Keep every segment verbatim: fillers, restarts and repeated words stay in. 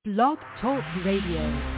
Blog Talk Radio.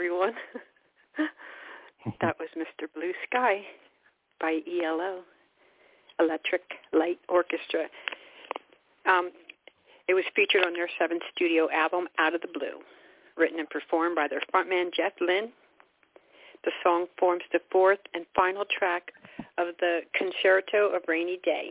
everyone. That was Mister Blue Sky by E L O, Electric Light Orchestra. Um, it was featured on their seventh studio album, Out of the Blue, written and performed by their frontman, Jeff Lynne. The song forms the fourth and final track of the Concerto of Rainy Day.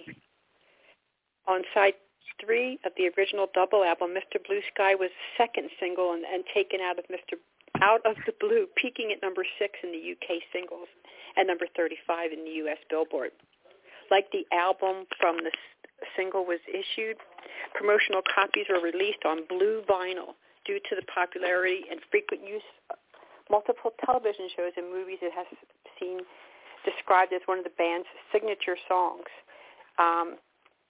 On side three of the original double album, Mister Blue Sky was the second single and, and taken out of Mister Out of the Blue, peaking at number six in the U K singles and number thirty-five in the U S Billboard. Like the album from the single was issued, promotional copies were released on blue vinyl due to the popularity and frequent use of multiple television shows and movies. It has been described as one of the band's signature songs. Um,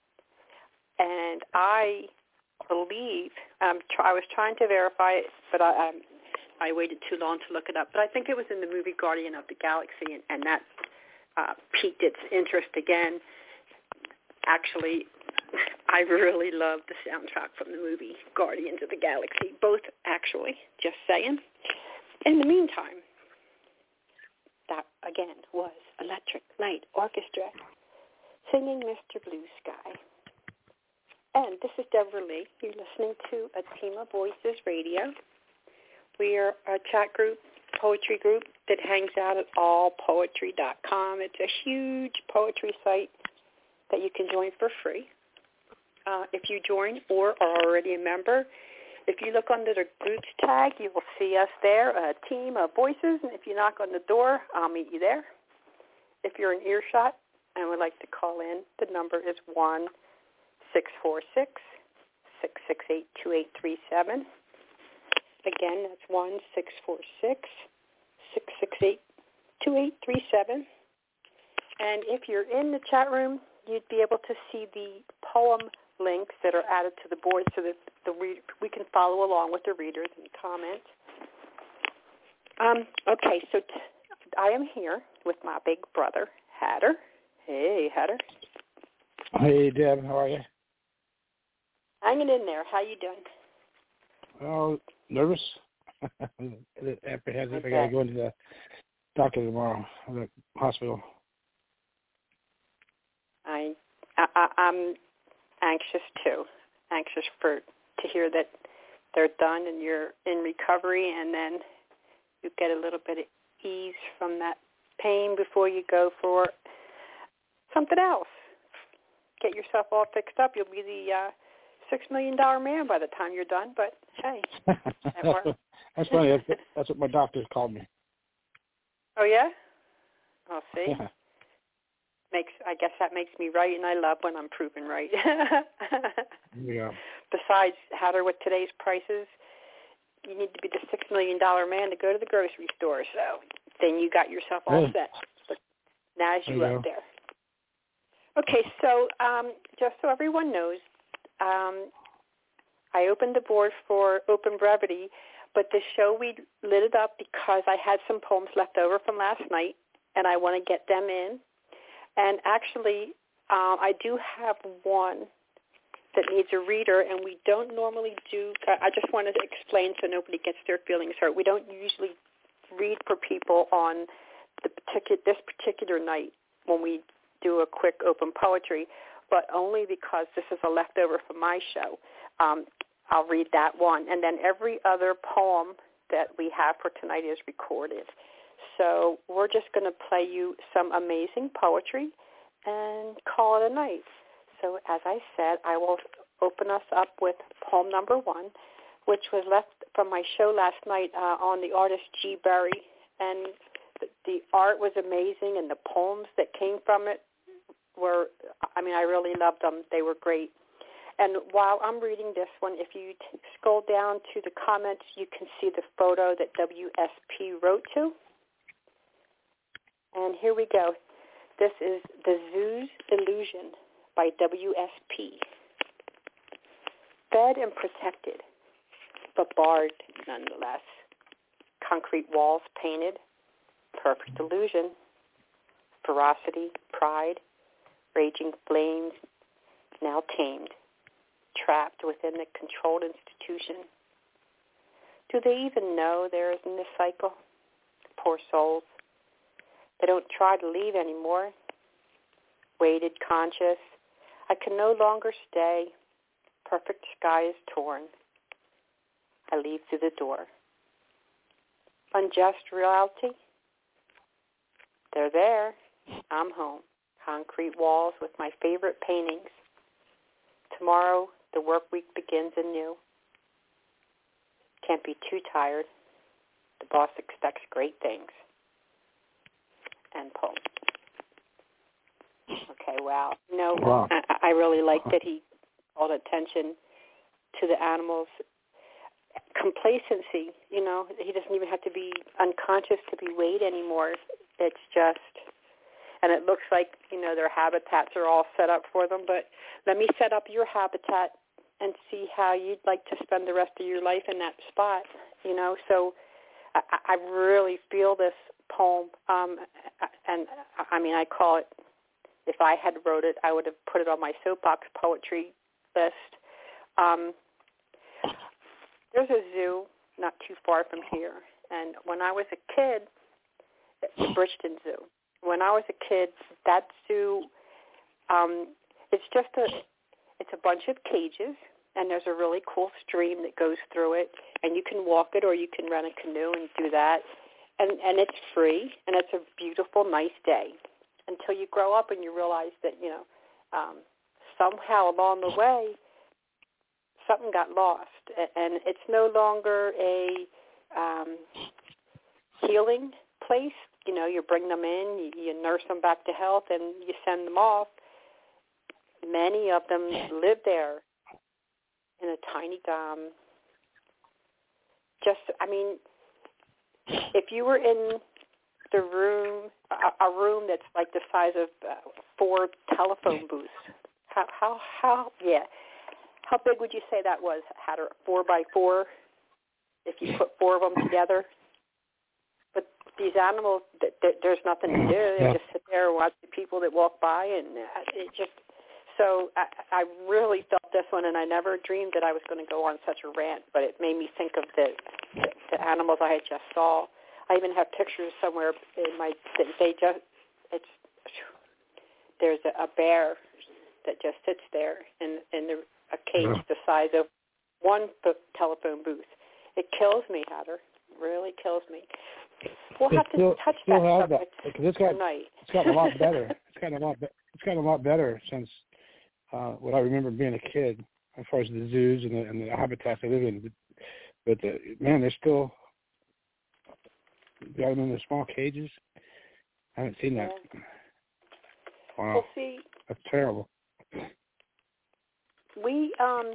and I believe, um, try, I was trying to verify it, but I, um, I waited too long to look it up. But I think it was in the movie Guardian of the Galaxy, and, and that uh, piqued its interest again. Actually, I really love the soundtrack from the movie Guardians of the Galaxy, both actually, just saying. In the meantime, that again was Electric Light Orchestra singing Mister Blue Sky. And this is Deborah Lee. You're listening to A Team of Voices Radio. We are a chat group, poetry group that hangs out at all poetry dot com. It's a huge poetry site that you can join for free. Uh, if you join or are already a member, if you look under the groups tag, you will see us there, a team of voices. And if you knock on the door, I'll meet you there. If you're in earshot and would like to call in, the number is one six four six, six six eight, two eight three seven. Again, that's one six four six, six six eight, two eight three seven. And if you're in the chat room, you'd be able to see the poem links that are added to the board so that the read, we can follow along with the readers and comment. Um, okay, so t- I am here with my big brother, Hatter. Hey, Hatter. Hey, Deb, how are you? Hanging in there. How you doing? Oh, nervous. Apprehensive. I got to go into the doctor tomorrow, the hospital. I, I, I'm anxious too. Anxious for to hear that they're done and you're in recovery, and then you get a little bit of ease from that pain before you go for something else. Get yourself all fixed up. You'll be the uh, six million dollar man by the time you're done. But hey, that works. That's funny. That's, that's what my doctor called me. Oh yeah. I'll see. Yeah. Makes I guess that makes me right, and I love when I'm proven right. Yeah. Besides, Hatter, with today's prices, you need to be the six million dollar man to go to the grocery store. So then you got yourself all Really? set. But now you there you up go. there. Okay, so um, just so everyone knows, um, I opened the board for Open Brevity, but this show we lit it up because I had some poems left over from last night, and I want to get them in. And actually, uh, I do have one that needs a reader, and we don't normally do, I just wanted to explain so nobody gets their feelings hurt. We don't usually read for people on the particular, this particular night when we do a quick open poetry, but only because this is a leftover from my show. Um, I'll read that one. And then every other poem that we have for tonight is recorded. So we're just going to play you some amazing poetry and call it a night. So as I said, I will open us up with poem number one, which was left from my show last night uh, on the artist G. Berry. And the, the art was amazing, and the poems that came from it were, I mean, I really loved them. They were great. And while I'm reading this one, if you t- scroll down to the comments, you can see the photo that W S P wrote to. And here we go. This is The Zoo's Illusion by W S P. Fed and protected, but barred nonetheless. Concrete walls painted, perfect illusion. Ferocity, pride, raging flames, now tamed, trapped within the controlled institution. Do they even know they're in this cycle? Poor souls. They don't try to leave anymore. Weighted, conscious. I can no longer stay. Perfect sky is torn. I leave through the door. Unjust reality. They're there. I'm home. Concrete walls with my favorite paintings. Tomorrow, the work week begins anew. Can't be too tired. The boss expects great things. End poem. Okay, wow. You know, wow. I, I really like that he called attention to the animals. Complacency, you know, he doesn't even have to be unconscious to be weighed anymore. It's just, and it looks like, you know, their habitats are all set up for them, but let me set up your habitat and see how you'd like to spend the rest of your life in that spot, you know. So I, I really feel this poem, um, and I mean, I call it, if I had wrote it, I would have put it on my soapbox poetry list. Um, there's a zoo not too far from here, and when I was a kid, the Bridgeton Zoo, when I was a kid, that zoo, um, it's just a, it's a bunch of cages, and there's a really cool stream that goes through it, and you can walk it or you can rent a canoe and do that, and, and it's free, and it's a beautiful, nice day until you grow up and you realize that, you know, um, somehow along the way, something got lost, and it's no longer a um, healing place. You know, you bring them in, you, you nurse them back to health, and you send them off. Many of them live there in a tiny, um, just, I mean, if you were in the room, a, a room that's like the size of uh, four telephone booths, how, how, how, yeah, how big would you say that was? Had a four by four, if you put four of them together? But these animals, th- th- there's nothing to do. They Yeah. just sit there and watch the people that walk by, and it just, so I, I really felt this one, and I never dreamed that I was going to go on such a rant, but it made me think of the, the, the animals I had just saw. I even have pictures somewhere in my, they just, it's, there's a, a bear that just sits there in, in the, a cage Yeah. the size of one telephone booth. It kills me, Hatter. Really kills me. We'll have still, to touch still that have subject that, because it's got, tonight. it's gotten a lot better. It's gotten a lot, be- it's gotten a lot better since uh, what I remember being a kid, as far as the zoos and the, and the habitats they live in. But, but the, man, they're still got them in the small cages. I haven't seen that. Yeah. Wow, Well, see, that's terrible. we, um,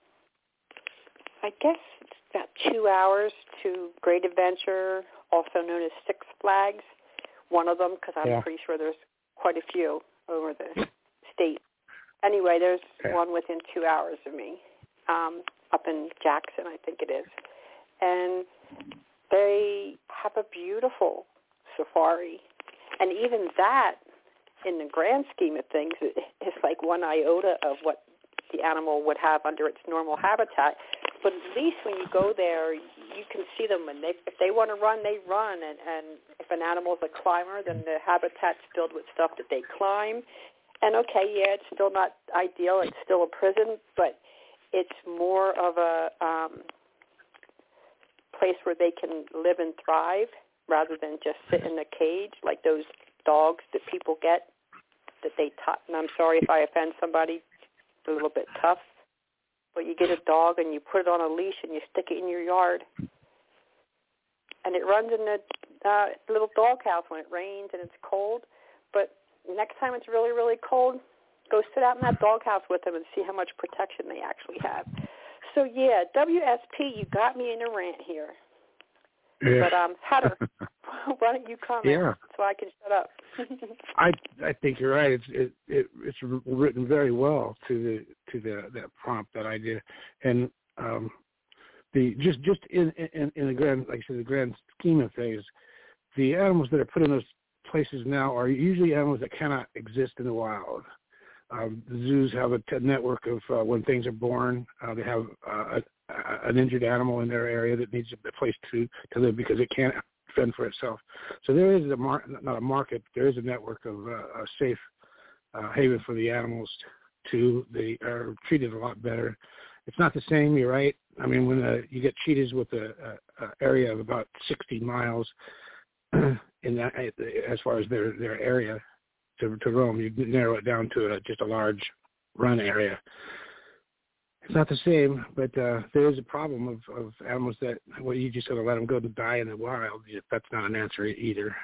I guess it's about two hours to Great Adventure, also known as Six Flags. One of them, because I'm Yeah. pretty sure there's quite a few over the state. Anyway, there's Okay. one within two hours of me, um, up in Jackson, I think it is. And they have a beautiful safari. And even that, in the grand scheme of things, is like one iota of what the animal would have under its normal habitat. But at least when you go there, you can see them. And they, if they want to run, they run. And, and if an animal's a climber, then the habitat's filled with stuff that they climb. And, okay, yeah, it's still not ideal. It's still a prison, but it's more of a um, place where they can live and thrive rather than just sit in a cage like those dogs that people get that they t- and I'm sorry if I offend somebody, it's a little bit tough, but you get a dog and you put it on a leash and you stick it in your yard, and it runs in the uh, little doghouse when it rains and it's cold, but next time it's really, really cold, go sit out in that doghouse with them and see how much protection they actually have. So, yeah, W S P, you got me in a rant here. Yeah. But, um, Hatter, why don't you comment Yeah. so I can shut up? I I think you're right. It's it, it it's written very well to the to the that prompt, that idea, and um, the just just in, in in the grand, like I said, the grand scheme of things, the animals that are put in those places now are usually animals that cannot exist in the wild. Um, the zoos have a t- network of uh, when things are born. Uh, they have uh, a, uh, an injured animal in their area that needs a place to, to live because it can't fend for itself. So there is a mar- not a market, there is a network of uh, a safe uh, haven for the animals too. They are treated a lot better. It's not the same, you're right. I mean, when uh, you get cheetahs with a, a, a area of about sixty miles in that, as far as their, their area to, to roam, you narrow it down to a, just a large run area. It's not the same, but uh, there is a problem of, of animals that, well, you just sort of let them go to die in the wild. That's not an answer either.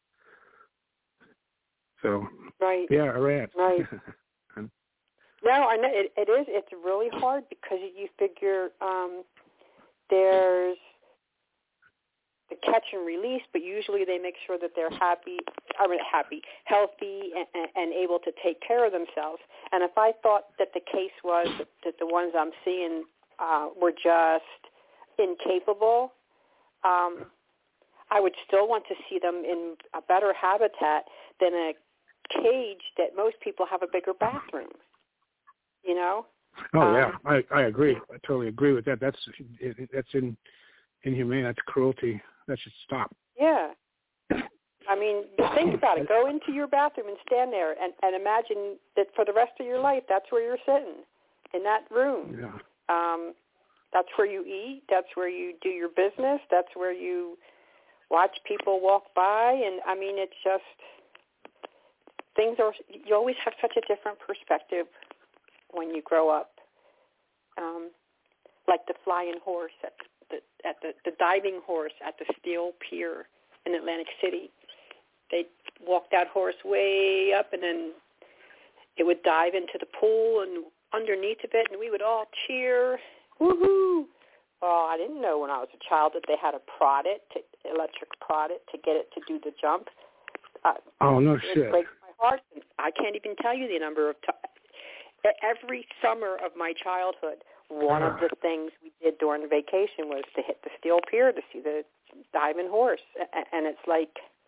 So, right. yeah, Iran. Right. No, I know it, it is. It's really hard because you figure um, there's the catch and release, but usually they make sure that they're happy, I mean happy, healthy, and, and able to take care of themselves. And if I thought that the case was that, that the ones I'm seeing uh, were just incapable, um, I would still want to see them in a better habitat than a cage that most people have a bigger bathroom. You know? Oh um, yeah, I, I agree. I totally agree with that. That's that's in, inhumane. That's cruelty. That should stop. Yeah. I mean, think about it. Go into your bathroom and stand there and, and imagine that for the rest of your life, that's where you're sitting, in that room. Yeah. Um, that's where you eat. That's where you do your business. That's where you watch people walk by. And, I mean, it's just, things are, you always have such a different perspective when you grow up, um, like the flying horse at the at the, the diving horse at the Steel Pier in Atlantic City. They'd walk that horse way up, and then it would dive into the pool and underneath of it, and we would all cheer, woohoo! Well, I didn't know when I was a child that they had to prod it, to, electric prod it, to get it to do the jump. Uh, oh no it shit! It breaks my heart. I can't even tell you the number of times. Every summer of my childhood, one of the things we did during the vacation was to hit the Steel Pier to see the diving horse. And it's like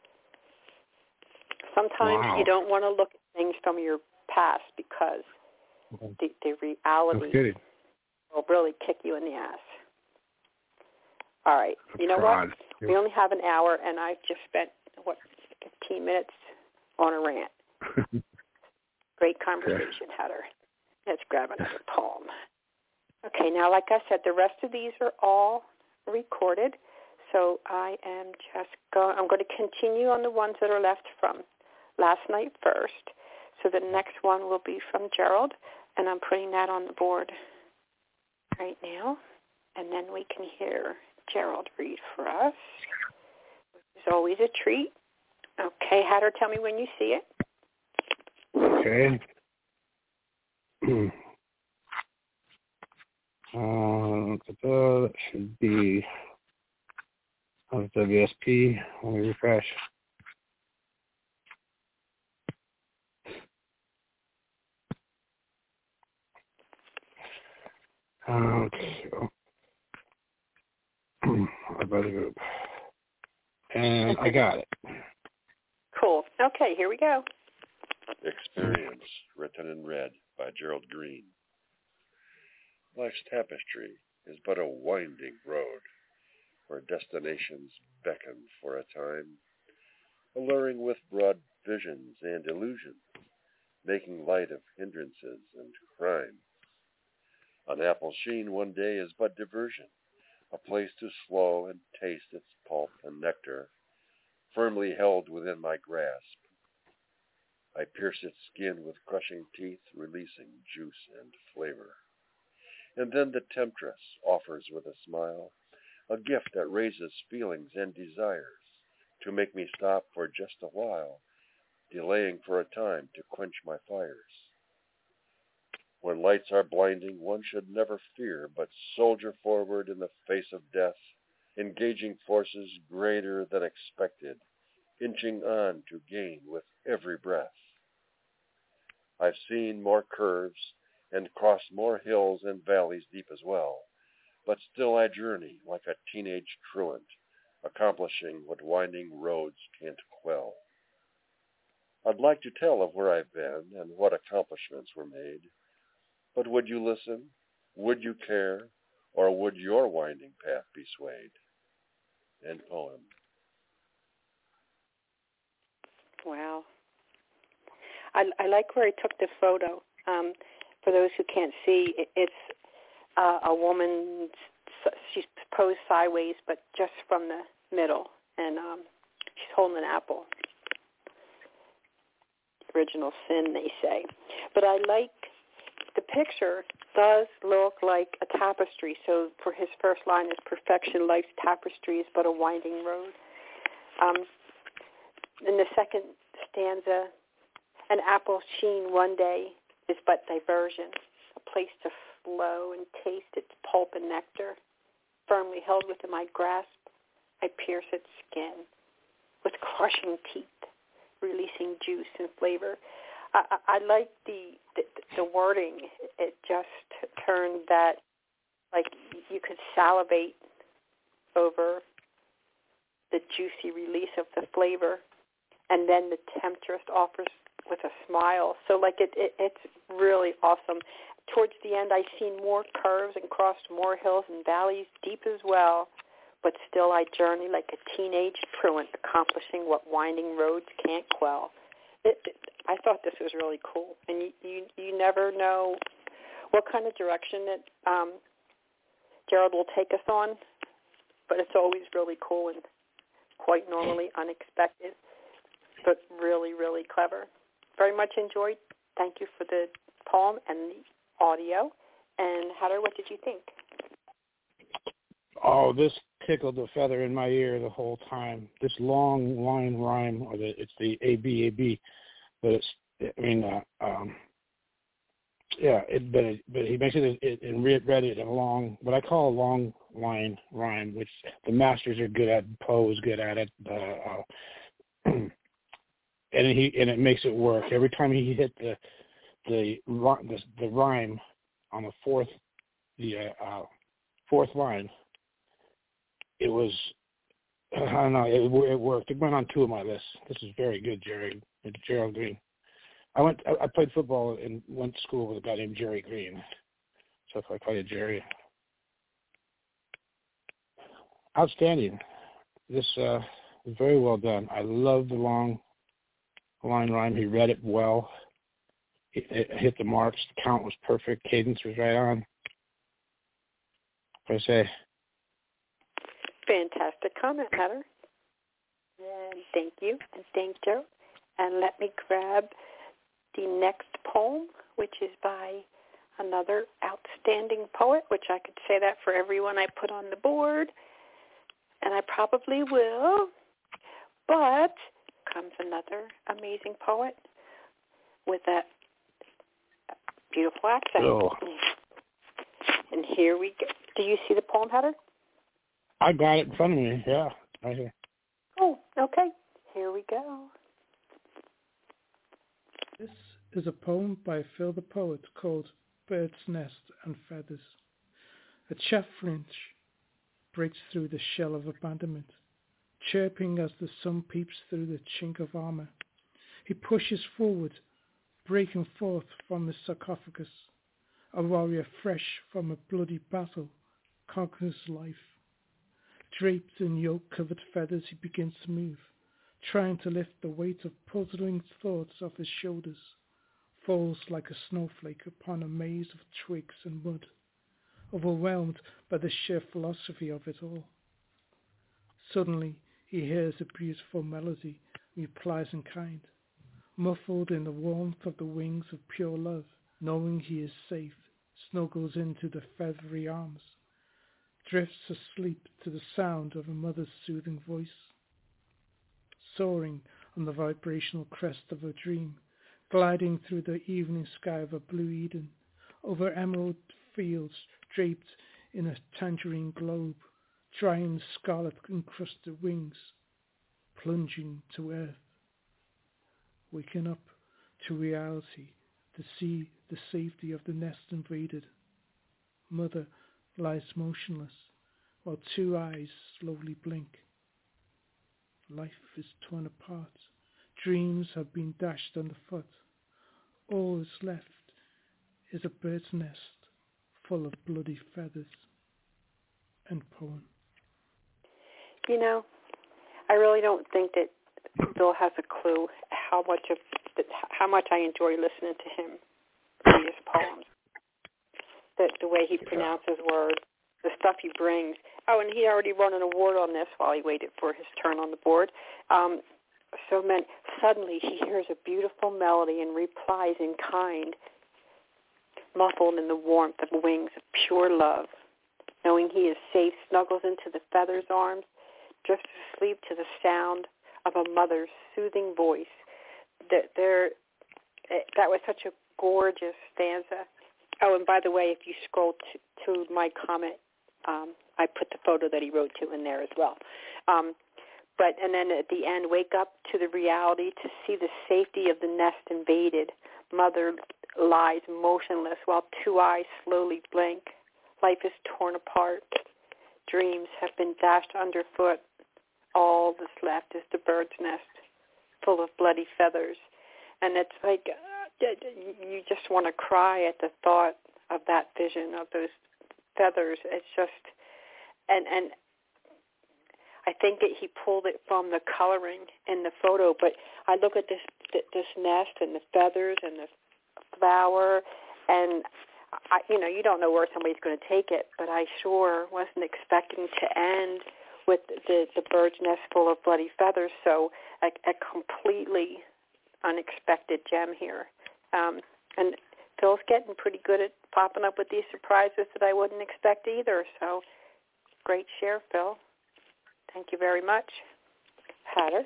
sometimes wow. you don't want to look at things from your past because the, the reality will really kick you in the ass. All right. You know what? We only have an hour, and I've just spent, what, fifteen minutes on a rant. Great conversation, Heather. Let's grab another poem. Okay, now, like I said, the rest of these are all recorded, so I am just going, I'm going to continue on the ones that are left from last night first. So the next one will be from Gerald, and I'm putting that on the board right now, and then we can hear Gerald read for us. It's always a treat. Okay, Hatter, tell me when you see it. Okay. uh, that should be on W S P. Let me refresh. Okay. About the group. And I got it. Cool. Okay, here we go. Experience, written in red by Gerald Green. Life's tapestry is but a winding road where destinations beckon for a time, alluring with broad visions and illusions, making light of hindrances and crime. An apple sheen one day is but diversion, a place to slow and taste its pulp and nectar, firmly held within my grasp. I pierce its skin with crushing teeth, releasing juice and flavor. And then the temptress offers with a smile a gift that raises feelings and desires to make me stop for just a while, delaying for a time to quench my fires. When lights are blinding, one should never fear, but soldier forward in the face of death, engaging forces greater than expected, inching on to gain with every breath. I've seen more curves and crossed more hills and valleys deep as well, but still I journey like a teenage truant, accomplishing what winding roads can't quell. I'd like to tell of where I've been and what accomplishments were made, but would you listen? Would you care? Or would your winding path be swayed? End poem. Wow. I, I like where he took the photo. Um, for those who can't see, it, it's uh, a woman, she's posed sideways, but just from the middle, and um, she's holding an apple. Original sin, they say. But I like, the picture does look like a tapestry. So for his first line is perfection, life's tapestry is but a winding road. Um, in the second stanza, an apple's sheen one day is but diversion, a place to flow and taste its pulp and nectar. Firmly held within my grasp, I pierce its skin with crushing teeth, releasing juice and flavor. I, I, I like the, the the wording. It just turned that, like, you could salivate over the juicy release of the flavor, and then the temptress offers with a smile. So, like, it, it it's really awesome. Towards the end, I've seen more curves and crossed more hills and valleys, deep as well, but still I journey like a teenage truant, accomplishing what winding roads can't quell. It, it, I thought this was really cool, and you, you you never know what kind of direction that um, Gerald will take us on, but it's always really cool and quite normally unexpected, but really, really clever. Very much enjoyed. Thank you for the poem and the audio. And Hatter, what did you think? Oh, this tickled a feather in my ear the whole time. This long line rhyme, or the, it's the A B A B, but it's, I mean, uh, um, yeah, it, but it, but he makes it, it and read, read it in a long, what I call a long line rhyme, which the masters are good at. Poe is good at it, uh, uh, and he and it makes it work every time he hit the the the, the rhyme on the fourth the uh, uh, fourth line. It was, I don't know, it, it worked. It went on two of my lists. This is very good, Jerry. Gerald Green. I went. I, I played football and went to school with a guy named Jerry Green. So if I call you Jerry. Outstanding. This uh, was very well done. I love the long line rhyme. He read it well. It, it hit the marks. The count was perfect. Cadence was right on. What I say? Fantastic comment, Hatter. And thank you, and thank you. And let me grab the next poem, which is by another outstanding poet, which I could say that for everyone I put on the board, and I probably will. But comes another amazing poet with that beautiful accent. Oh. And here we go. Do you see the poem, Hatter? I got it in front of me, yeah, right here. Oh, okay. Here we go. This is a poem by Phil the Poet called Bird's Nest and Feathers. A chaffinch breaks through the shell of abandonment, chirping as the sun peeps through the chink of armor. He pushes forward, breaking forth from his sarcophagus. A warrior fresh from a bloody battle conquers life. Draped in yolk-covered feathers, he begins to move, trying to lift the weight of puzzling thoughts off his shoulders, falls like a snowflake upon a maze of twigs and mud, overwhelmed by the sheer philosophy of it all. Suddenly, he hears a beautiful melody, replies in kind, muffled in the warmth of the wings of pure love, knowing he is safe, snuggles into the feathery arms, drifts asleep to the sound of a mother's soothing voice. Soaring on the vibrational crest of a dream, gliding through the evening sky of a blue Eden, over emerald fields draped in a tangerine globe, drying scarlet-encrusted wings, plunging to earth. Waking up to reality, to see the safety of the nest invaded. Mother lies motionless, while two eyes slowly blink. Life is torn apart. Dreams have been dashed underfoot. All is left is a bird's nest full of bloody feathers. End poem. You know, I really don't think that Bill has a clue how much of how much I enjoy listening to him read his poems. The, the way he pronounces words, the stuff he brings. Oh, and he already won an award on this while he waited for his turn on the board. Um, so many. Suddenly he hears a beautiful melody and replies in kind, muffled in the warmth of wings of pure love. Knowing he is safe, snuggles into the feather's arms, drifts asleep to the sound of a mother's soothing voice. That there, that was such a gorgeous stanza. Oh, and by the way, if you scroll to, to my comment, um, I put the photo that he wrote to in there as well. Um, but and then at the end, wake up to the reality to see the safety of the nest invaded. Mother lies motionless while two eyes slowly blink. Life is torn apart. Dreams have been dashed underfoot. All that's left is the bird's nest, full of bloody feathers. And it's like uh, you just want to cry at the thought of that vision of those feathers. It's just, and and I think that he pulled it from the coloring in the photo. But I look at this this nest and the feathers and the flower, and I, you know, you don't know where somebody's going to take it. But I sure wasn't expecting to end with the the bird's nest full of bloody feathers. So a, a completely unexpected gem here. Um, and Phil's getting pretty good at popping up with these surprises that I wouldn't expect either. So great share, Phil. Thank you very much. Hatter?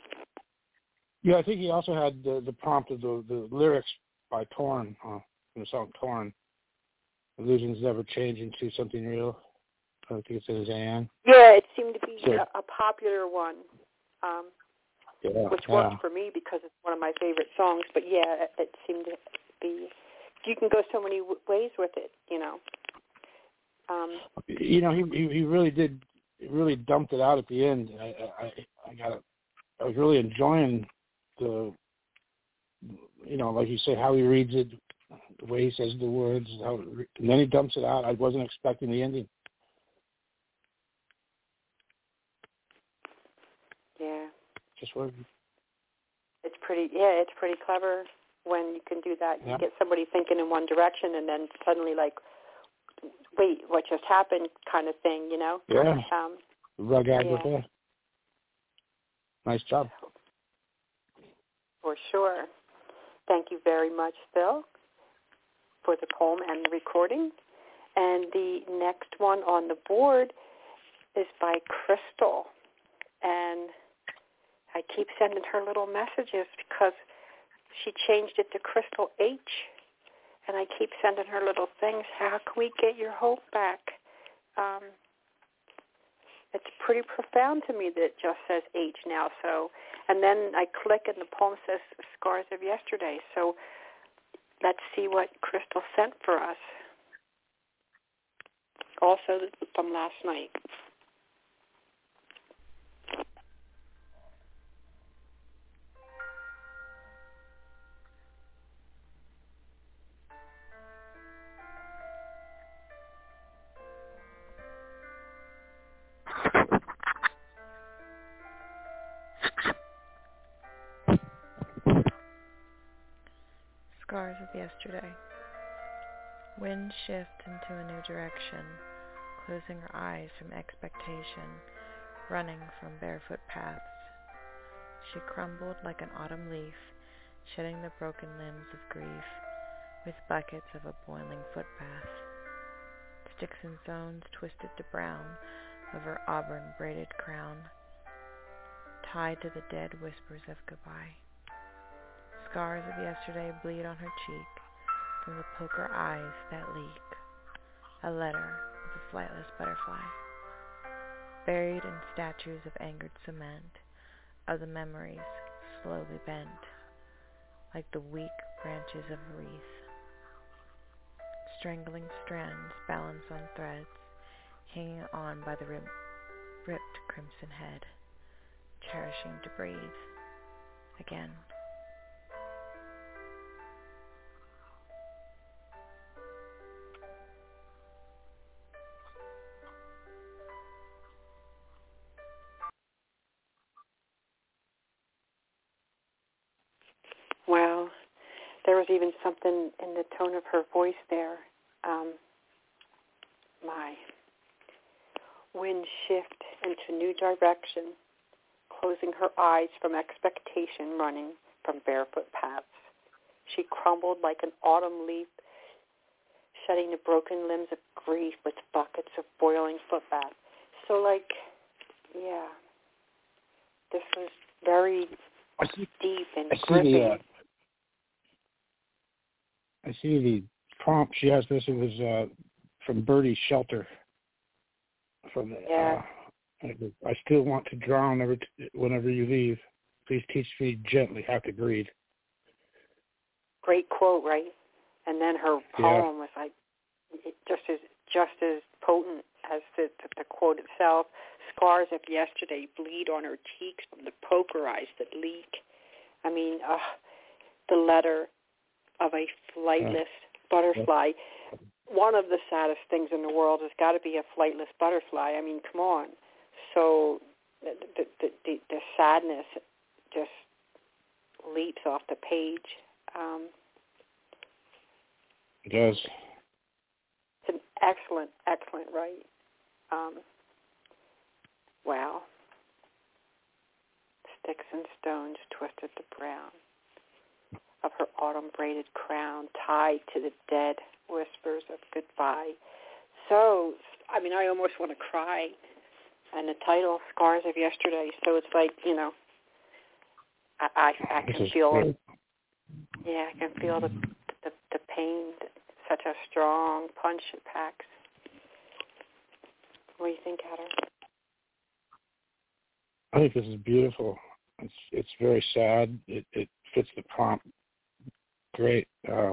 Yeah, I think he also had the, the prompt of the, the lyrics by Torn, uh, from the song Torn. Illusions never change into something real. I think it's in his A N. Yeah, it seemed to be so, a, a popular one. Um, Yeah, which yeah. worked for me because it's one of my favorite songs. But yeah, it, it seemed to be. You can go so many w- ways with it, you know. Um, you know, he, he he really did, really dumped it out at the end. I I I got it. I was really enjoying the, you know, like you say, how he reads it, the way he says the words, how, and then he dumps it out. I wasn't expecting the ending. yeah. Just what. It's pretty, yeah, it's pretty clever when you can do that. You Yeah. get somebody thinking in one direction and then suddenly like, wait, what just happened kind of thing, you know? Yeah. Um, Rug out yeah. with that. Nice job. For sure. Thank you very much, Phil, for the poem and the recording. And the next one on the board is by Crystal. And I keep sending her little messages because she changed it to Crystal H, and I keep sending her little things. How can we get your hope back? Um, it's pretty profound to me that it just says H now. So, and then I click and the poem says Scars of Yesterday. So let's see what Crystal sent for us. Also from last night. Scars of yesterday. Wind shifts into a new direction, closing her eyes from expectation, running from barefoot paths. She crumbled like an autumn leaf, shedding the broken limbs of grief with buckets of a boiling footpath. Sticks and stones twisted to brown of her auburn braided crown, tied to the dead whispers of goodbye. Scars of yesterday bleed on her cheek from the poker eyes that leak. A letter of a flightless butterfly, buried in statues of angered cement, of the memories slowly bent, like the weak branches of a wreath. Strangling strands balance on threads, hanging on by the rib- ripped crimson head, cherishing to breathe again. there was even something in the tone of her voice there. Um, my wind shift into new direction, closing her eyes from expectation, running from barefoot paths. She crumbled like an autumn leaf, shedding the broken limbs of grief with buckets of boiling foot bath. So, like, yeah, this was very I see, deep and I see gripping. the, uh, I see the prompt she has. This it was uh, from Birdie's Shelter. From the, Yeah. uh, I still want to drown whenever, whenever you leave. Please teach me gently how to breathe. Great quote, right? And then her poem yeah. was like just as just as potent as the, the, the quote itself. Scars of yesterday bleed on her cheeks from the poker eyes that leak. I mean, uh, the letter of a flightless uh, butterfly. One of the saddest things in the world has got to be a flightless butterfly. I mean, come on. So the the, the, the sadness just leaps off the page. Um, it does. It's an excellent, excellent write. Um, wow. Sticks and stones twisted to brown of her autumn-braided crown, tied to the dead whispers of goodbye. So, I mean, I almost want to cry. And the title, Scars of Yesterday, so it's like, you know, I, I, I can feel, great. yeah, I can feel the, the the pain, such a strong punch it packs. What do you think, Hatter? I think this is beautiful. It's it's very sad. It it fits the prompt great. Uh,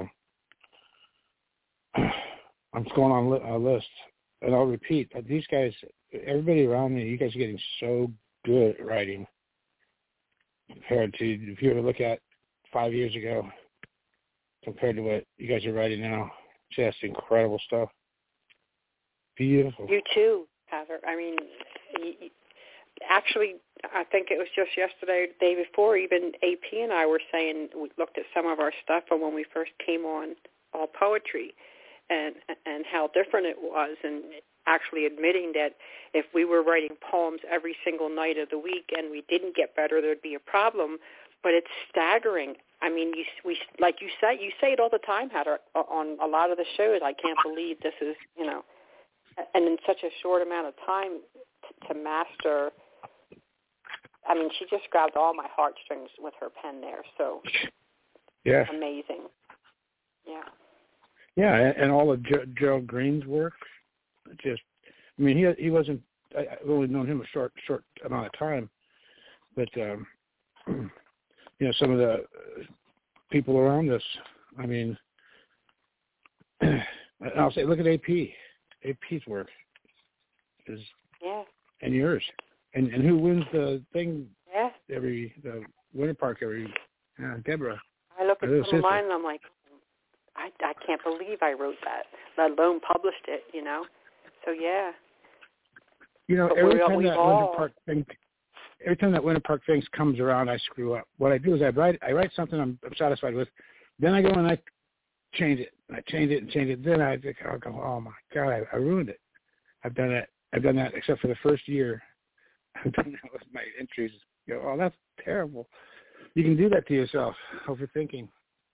I'm going on li- a list, and I'll repeat. These guys, everybody around me, you guys are getting so good at writing compared to if you were to look at five years ago compared to what you guys are writing now. Just incredible stuff. Beautiful. You too, Heather. I mean, you, you, actually, I think it was just yesterday, the day before, even A P and I were saying, we looked at some of our stuff from when we first came on All Poetry and and how different it was, and actually admitting that if we were writing poems every single night of the week and we didn't get better, there'd be a problem. But it's staggering. I mean, you, we like you say, you say it all the time, Heather, on a lot of the shows. I can't believe this is, you know, and in such a short amount of time t- to master. I mean, she just grabbed all my heartstrings with her pen there. So, yeah, amazing. Yeah. Yeah, and, and all of Ger- Gerald Green's work. Just, I mean, he he wasn't. I, I've only known him a short short amount of time, but um, you know, some of the people around us. I mean, and I'll say, look at A P. A P's work is yeah, and yours. And and who wins the thing yeah. every the Winter Park every uh, Deborah. I look at some of mine and I'm like, I I can't believe I wrote that, let alone published it. You know, so yeah. You know, but every time that all... Winter Park thing, every time that Winter Park thing comes around, I screw up. What I do is I write I write something I'm, I'm satisfied with, then I go and I change it, and I change it and change it. Then I think I'll go, oh my God, I, I ruined it. I've done that. I've done that except for the first year. I've done that with my entries. You know, oh, that's terrible. You can do that to yourself, overthinking.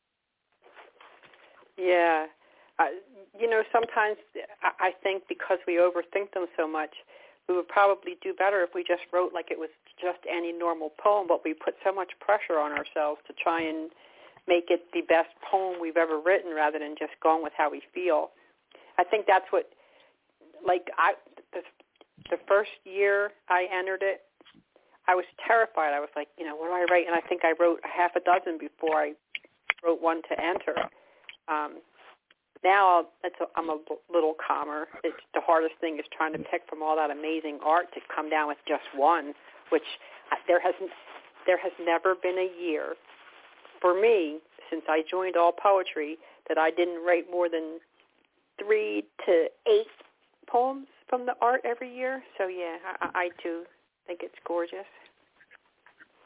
Yeah. Uh, you know, sometimes I think because we overthink them so much, we would probably do better if we just wrote like it was just any normal poem, but we put so much pressure on ourselves to try and make it the best poem we've ever written rather than just going with how we feel. I think that's what, like, I the, the first year I entered it, I was terrified. I was like, you know, what do I write? And I think I wrote a half a dozen before I wrote one to enter. Um, now I'll, it's a, I'm a little calmer. It's, the hardest thing is trying to pick from all that amazing art to come down with just one, which there has there has never been a year for me since I joined All Poetry that I didn't write more than three to eight poems from the art every year. So yeah, I, I too think it's gorgeous.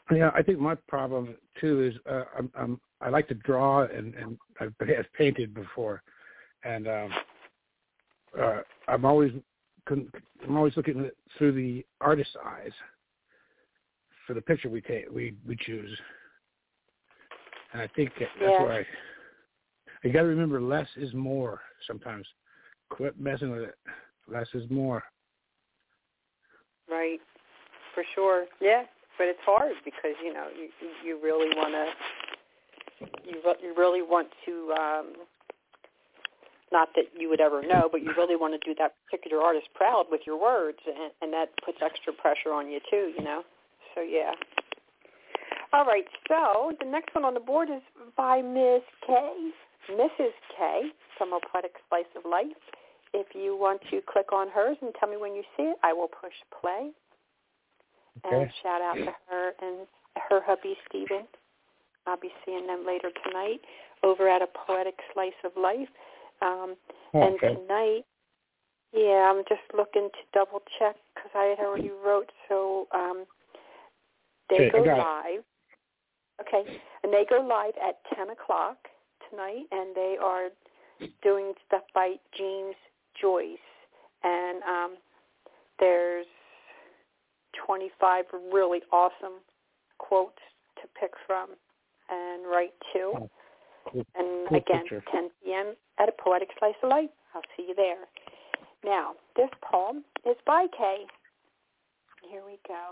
Yeah, I think my problem too is uh, I'm, I'm I like to draw and and I've I've painted before, and um, uh, I'm always I'm always looking at it through the artist's eyes for the picture we take we we choose, and I think that's yeah. why I, you got to remember less is more sometimes. Quit messing with it. Less is more. Right, for sure. Yeah, but it's hard because you know you you really want to you you really want to um, not that you would ever know, but you really want to do that particular artist proud with your words, and, and that puts extra pressure on you too. You know, so yeah. All right, so the next one on the board is by Miss K, Missus K, from A Poetic Slice of Life. If you want to click on hers and tell me when you see it, I will push play. Okay. And shout out to her and her hubby, Stephen. I'll be seeing them later tonight over at A Poetic Slice of Life. Um, okay. And tonight, yeah, I'm just looking to double check because I had already wrote. So um, they okay, go live. Okay, and they go live at ten o'clock tonight, and they are doing stuff by James Joyce, and um, there's twenty-five really awesome quotes to pick from and write to. Oh, cool. And Cool again, picture. ten p.m. at A Poetic Slice of Life. I'll see you there. Now, this poem is by Kay. Here we go.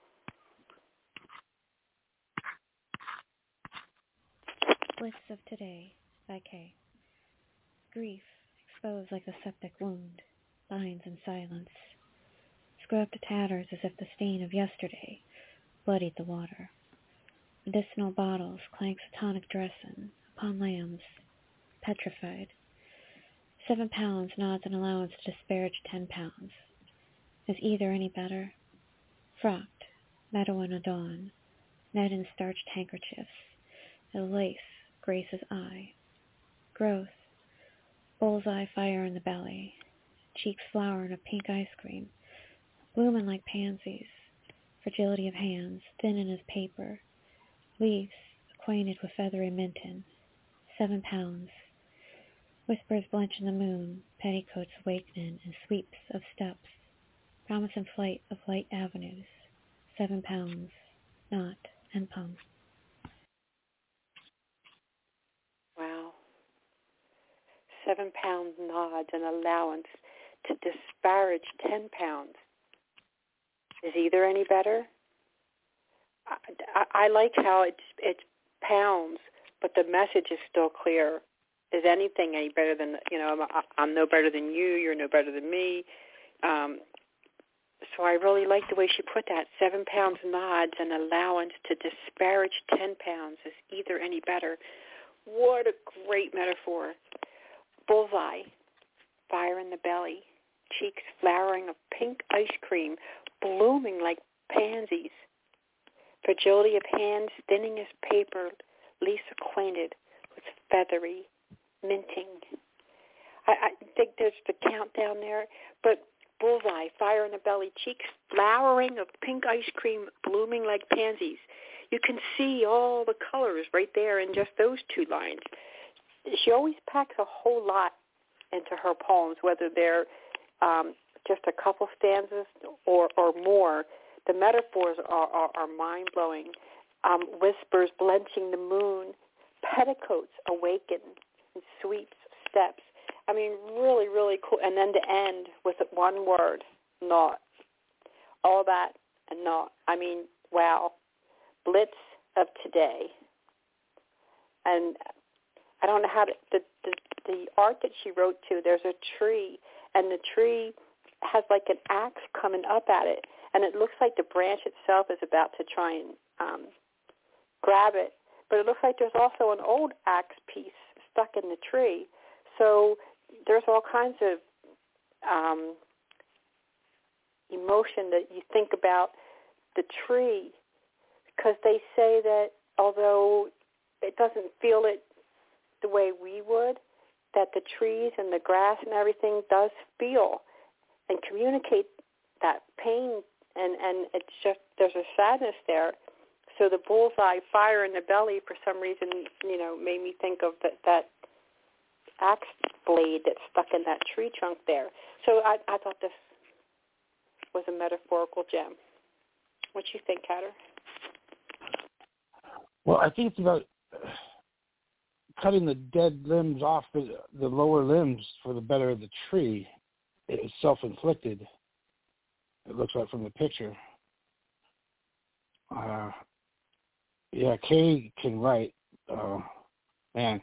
Bliss of Today by Kay. Grief, exposed like a septic wound, binds in silence. Scrubbed to tatters as if the stain of yesterday bloodied the water. Medicinal bottles clank tonic dressing upon lambs, petrified. Seven pounds nods an allowance to disparage ten pounds. Is either any better? Frocked, meadow in a dawn, net in starched handkerchiefs, a lace graces eye. Growth, bullseye fire in the belly, cheeks flowering of pink ice cream, blooming like pansies, fragility of hands, thin as paper, leaves acquainted with feathery minton, seven pounds, whispers blench in the moon, petticoats awakening in sweeps of steps, promising flight of light avenues, seven pounds, knot and pump. Wow. Seven pound nods and allowance to disparage ten pounds. Is either any better? I, I, I like how it's, it's pounds, but the message is still clear. Is anything any better than, you know, I'm, I'm no better than you, you're no better than me. Um, so I really like the way she put that. Seven pounds nods and allowance to disparage ten pounds. Is either any better? What a great metaphor. Bullseye, fire in the belly, cheeks flowering of pink ice cream, blooming like pansies, fragility of hands thinning as paper, least acquainted with feathery minting. I, I think there's the countdown there, but bullseye, fire in the belly, cheeks flowering of pink ice cream, blooming like pansies. You can see all the colors right there in just those two lines. She always packs a whole lot into her poems, whether they're um, just a couple stanzas or, or more. The metaphors are, are, are mind-blowing. Um, whispers blenching the moon, petticoats awaken, and sweeps steps. I mean, really, really cool. And then to end with one word, not. All that and not. I mean, wow. Blitz of today. And I don't know how to, the, the, the art that she wrote to, there's a tree, and the tree has like an axe coming up at it, and it looks like the branch itself is about to try and um, grab it, but it looks like there's also an old axe piece stuck in the tree. So there's all kinds of um, emotion that you think about the tree, because they say that although it doesn't feel it the way we would, that the trees and the grass and everything does feel and communicate that pain, and, and it's just, there's a sadness there. so the bullseye fire in the belly, for some reason, you know, made me think of that, that axe blade that's stuck in that tree trunk there. So I, I thought this was a metaphorical gem. What do you think, Hatter? Well, I think it's about cutting the dead limbs off the, the lower limbs for the better of the tree. It is self-inflicted. It looks like from the picture. Uh, yeah, Kay can write. Uh, man,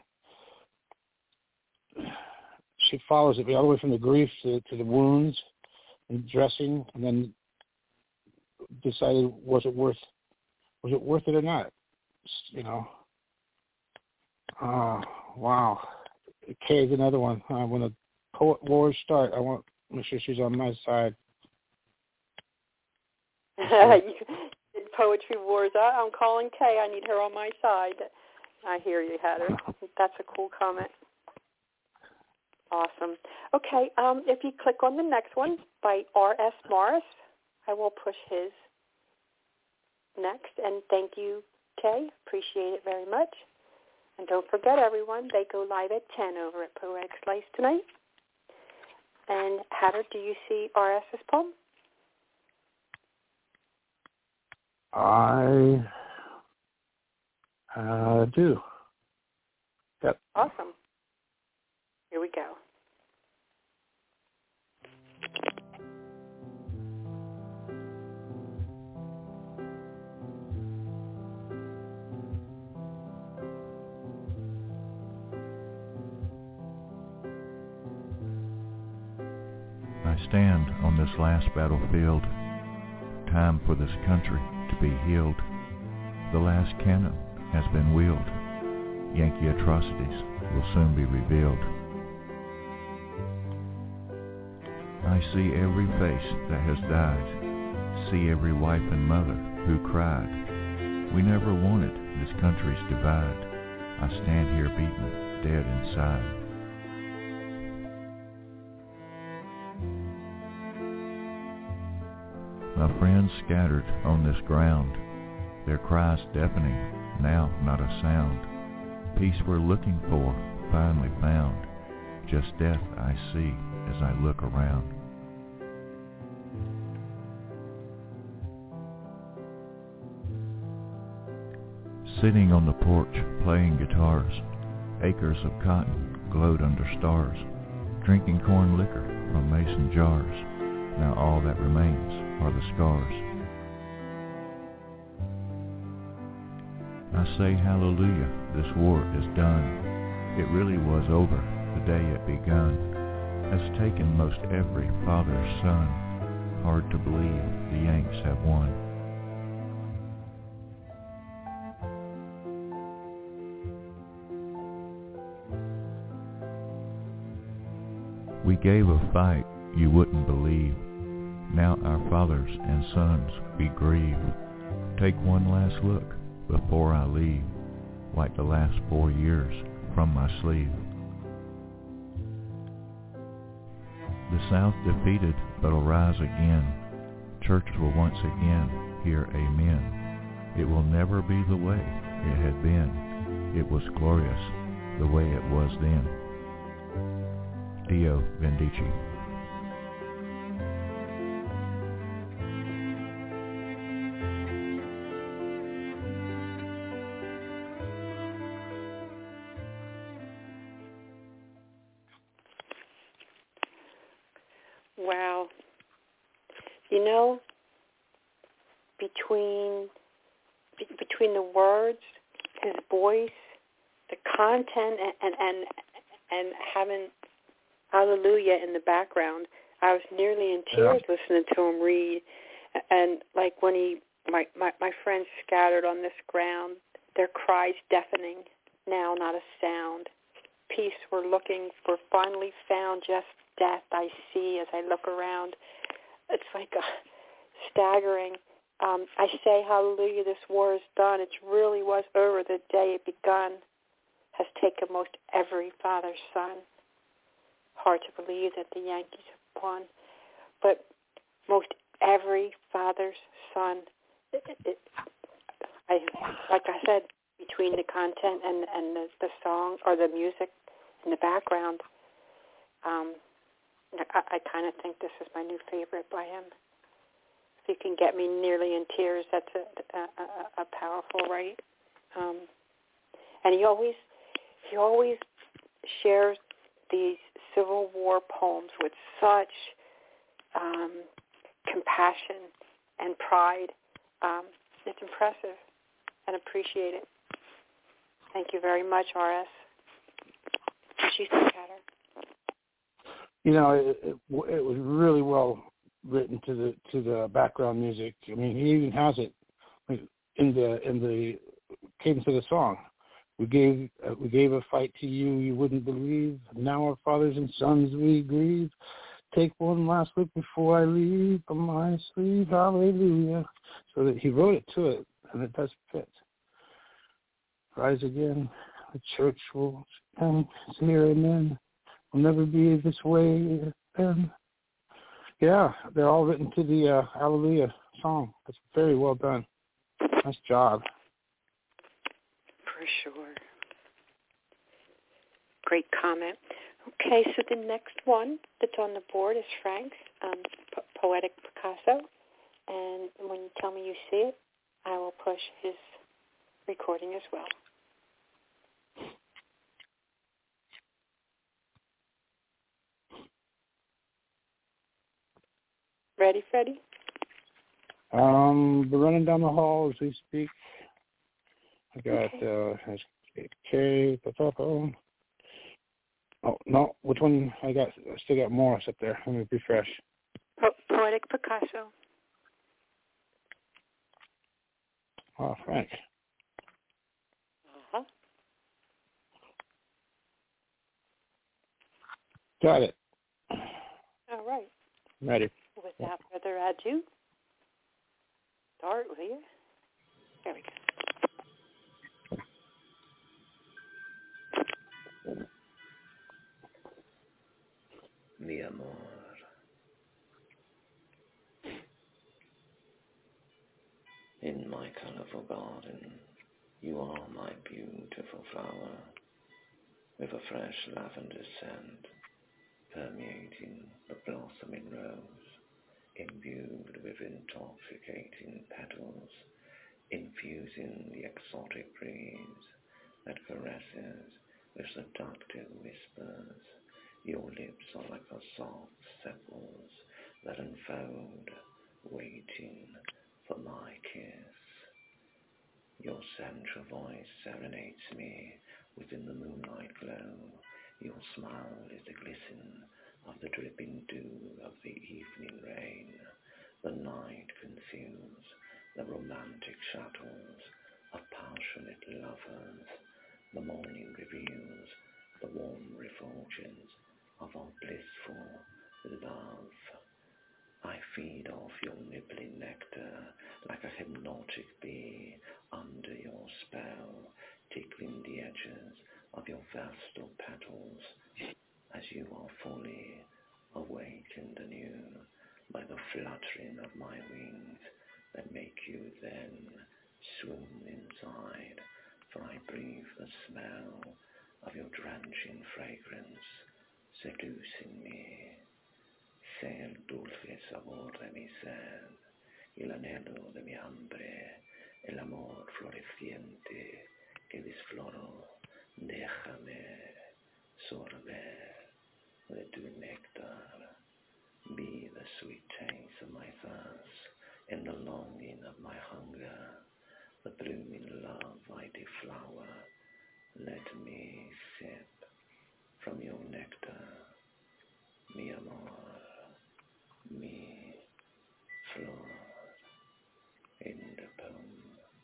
she follows it all the way from the grief to, to the wounds and dressing, and then decided was it worth was it worth it or not? You know. Uh, wow. Kay's another one. Uh, when the poet wars start, I want to make sure she's on my side. Poetry wars. I'm calling Kay. I need her on my side. I hear you, Hatter. That's a cool comment. Awesome. Okay, um, if you click on the next one by R S Morris, I will push his next. And thank you, Kay. Appreciate it very much. And don't forget, everyone, they go live at ten over at Poetic Slice tonight. And Hatter, do you see R S's poem? I uh, do. Yep. Awesome. Here we go. I stand on this last battlefield, time for this country to be healed. The last cannon has been wheeled. Yankee atrocities will soon be revealed. I see every face that has died, see every wife and mother who cried. We never wanted this country's divide. I stand here beaten, dead inside. My friends scattered on this ground, their cries deafening, now not a sound. Peace we're looking for, finally found, just death I see as I look around. Sitting on the porch, playing guitars, acres of cotton glowed under stars, drinking corn liquor from mason jars. Now all that remains are the scars. I say hallelujah, this war is done. It really was over the day it begun. Has taken most every father's son. Hard to believe the Yanks have won. We gave a fight you wouldn't believe. Now our fathers and sons we grieve. Take one last look before I leave. Wipe the last four years from my sleeve. The South defeated but'll rise again. Church will once again hear amen. It will never be the way it had been. It was glorious the way it was then. Dio Vendici. Wow. You know, between be, between the words, his voice, the content, and and and, and having Hallelujah in the background, I was nearly in tears yeah. listening to him read. And like when he, my, my my friends scattered on this ground, their cries deafening, now not a sound. Peace we're looking for finally found, just death I see as I look around. It's like a staggering. Um, I say hallelujah, this war is done. It really was over the day it begun. Has taken most every father's son. Hard to believe that the Yankees have won. But most every father's son. It, it, I, like I said, between the content and, and the, the song or the music in the background, um, I, I kind of think this is my new favorite by him. If you can get me nearly in tears, that's a, a, a, a powerful write. Um, and he always he always shares these Civil War poems with such um, compassion and pride. Um, it's impressive and appreciate it. Thank you very much, R S. What did you think, Hatter? You know, it, it, it was really well written to the to the background music. I mean, he even has it in the in the cadence of the song. We gave uh, we gave a fight to you you wouldn't believe. Now our fathers and sons we grieve. Take one last look before I leave on my sleeve. Hallelujah. So that he wrote it to it, and it does fit. Rise again. The church will come here and then. Will never be this way again. Yeah, they're all written to the uh, Hallelujah song. That's very well done. Nice job. For sure. Great comment. Okay, so the next one that's on the board is Frank's um, po- Poetic Picasso. And when you tell me you see it, I will push his recording as well. Ready, Freddie? Um, we're running down the hall as we speak. I got okay. uh, K. Oh no, which one? I got. I still got Morris up there. Let me refresh. Po- Poetic Picasso. Oh, Frank. Uh-huh. Got it. All right. Ready. Without further ado, start, will you? There we go. Mi amor, in my colorful garden, you are my beautiful flower, with a fresh lavender scent, permeating the blossoming rose, imbued with intoxicating petals, infusing the exotic breeze that caresses with seductive whispers. Your lips are like the soft sepals that unfold, waiting for my kiss. Your sensual voice serenades me within the moonlight glow. Your smile is the glisten of the dripping dew of the evening rain. The night conceals the romantic shadows of passionate lovers. The morning reveals the warm refulgence of our blissful love. I feed off your nibbling nectar like a hypnotic bee under your spell, tickling the edges of your vestal petals as you are fully awakened anew by the fluttering of my wings that make you then swoon inside, for I breathe the smell of your drenching fragrance, seducing me. Sé el dulce sabor de mi sed, el anhelo de mi hambre, el amor floreciente que desfloro. Déjame sorber de tu néctar. Be the sweet taste of my thirst and the longing of my hunger, the blooming love I deflower. Let me sip from your nectar, mi amor, mi flor in the poem.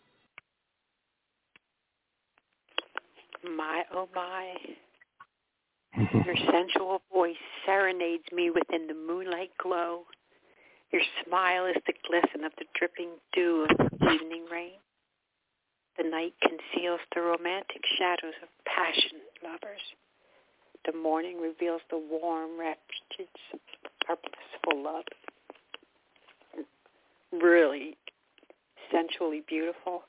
My, oh my. Your sensual voice serenades me within the moonlight glow. Your smile is the glisten of the dripping dew of evening rain. The night conceals the romantic shadows of passionate lovers. The morning reveals the warm raptures of our blissful love. Really sensually beautiful.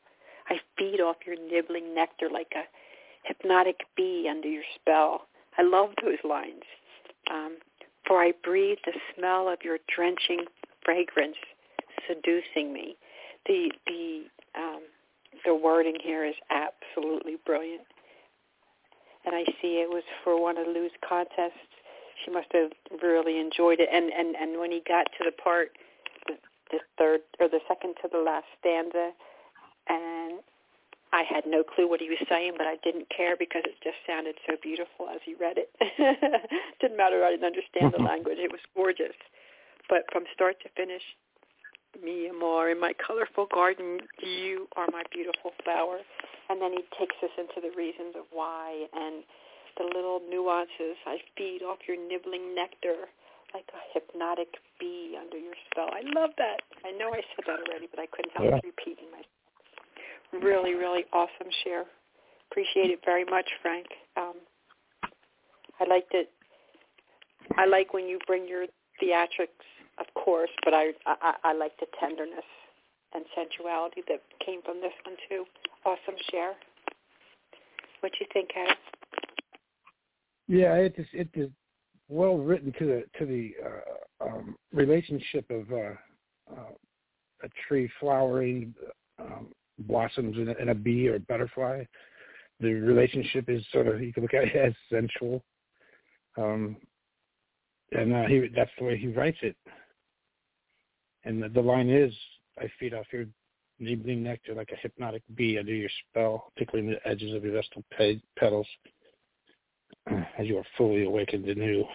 I feed off your nibbling nectar like a hypnotic bee under your spell. I love those lines. Um, for I breathe the smell of your drenching fragrance, seducing me. The the um, the wording here is absolutely brilliant. And I see it was for one of Lou's contests. She must have really enjoyed it. And, and, and when he got to the part, the, the third or the second to the last stanza, and I had no clue what he was saying, but I didn't care because it just sounded so beautiful as he read it. Didn't matter. I didn't understand the language. It was gorgeous. But from start to finish, mi amor, in my colorful garden, you are my beautiful flower. And then he takes us into the reasons of why and the little nuances. I feed off your nibbling nectar like a hypnotic bee under your spell. I love that. I know I said that already, but I couldn't help yeah. repeating myself. Really, really awesome share. Appreciate it very much, Frank. Um, I liked it. I like when you bring your theatrics, of course, but I, I, I like the tenderness and sensuality that came from this one, too. Awesome share. What do you think, Adam? Yeah, it is it is well written to the to the uh, um, relationship of uh, uh, a tree flowering um, blossoms in a, in a bee or a butterfly. The relationship is sort of, you can look at it as sensual, um, and uh, he that's the way he writes it. And the, the line is, "I feed off your nibbling nectar like a hypnotic bee under your spell, tickling the edges of your vestal pe- petals as you are fully awakened anew."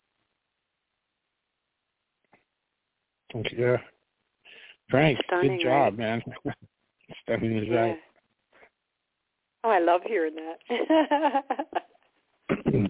Okay, yeah. Frank, Stunning, good job, right? man. Stunning is yeah. right. Oh, I love hearing that.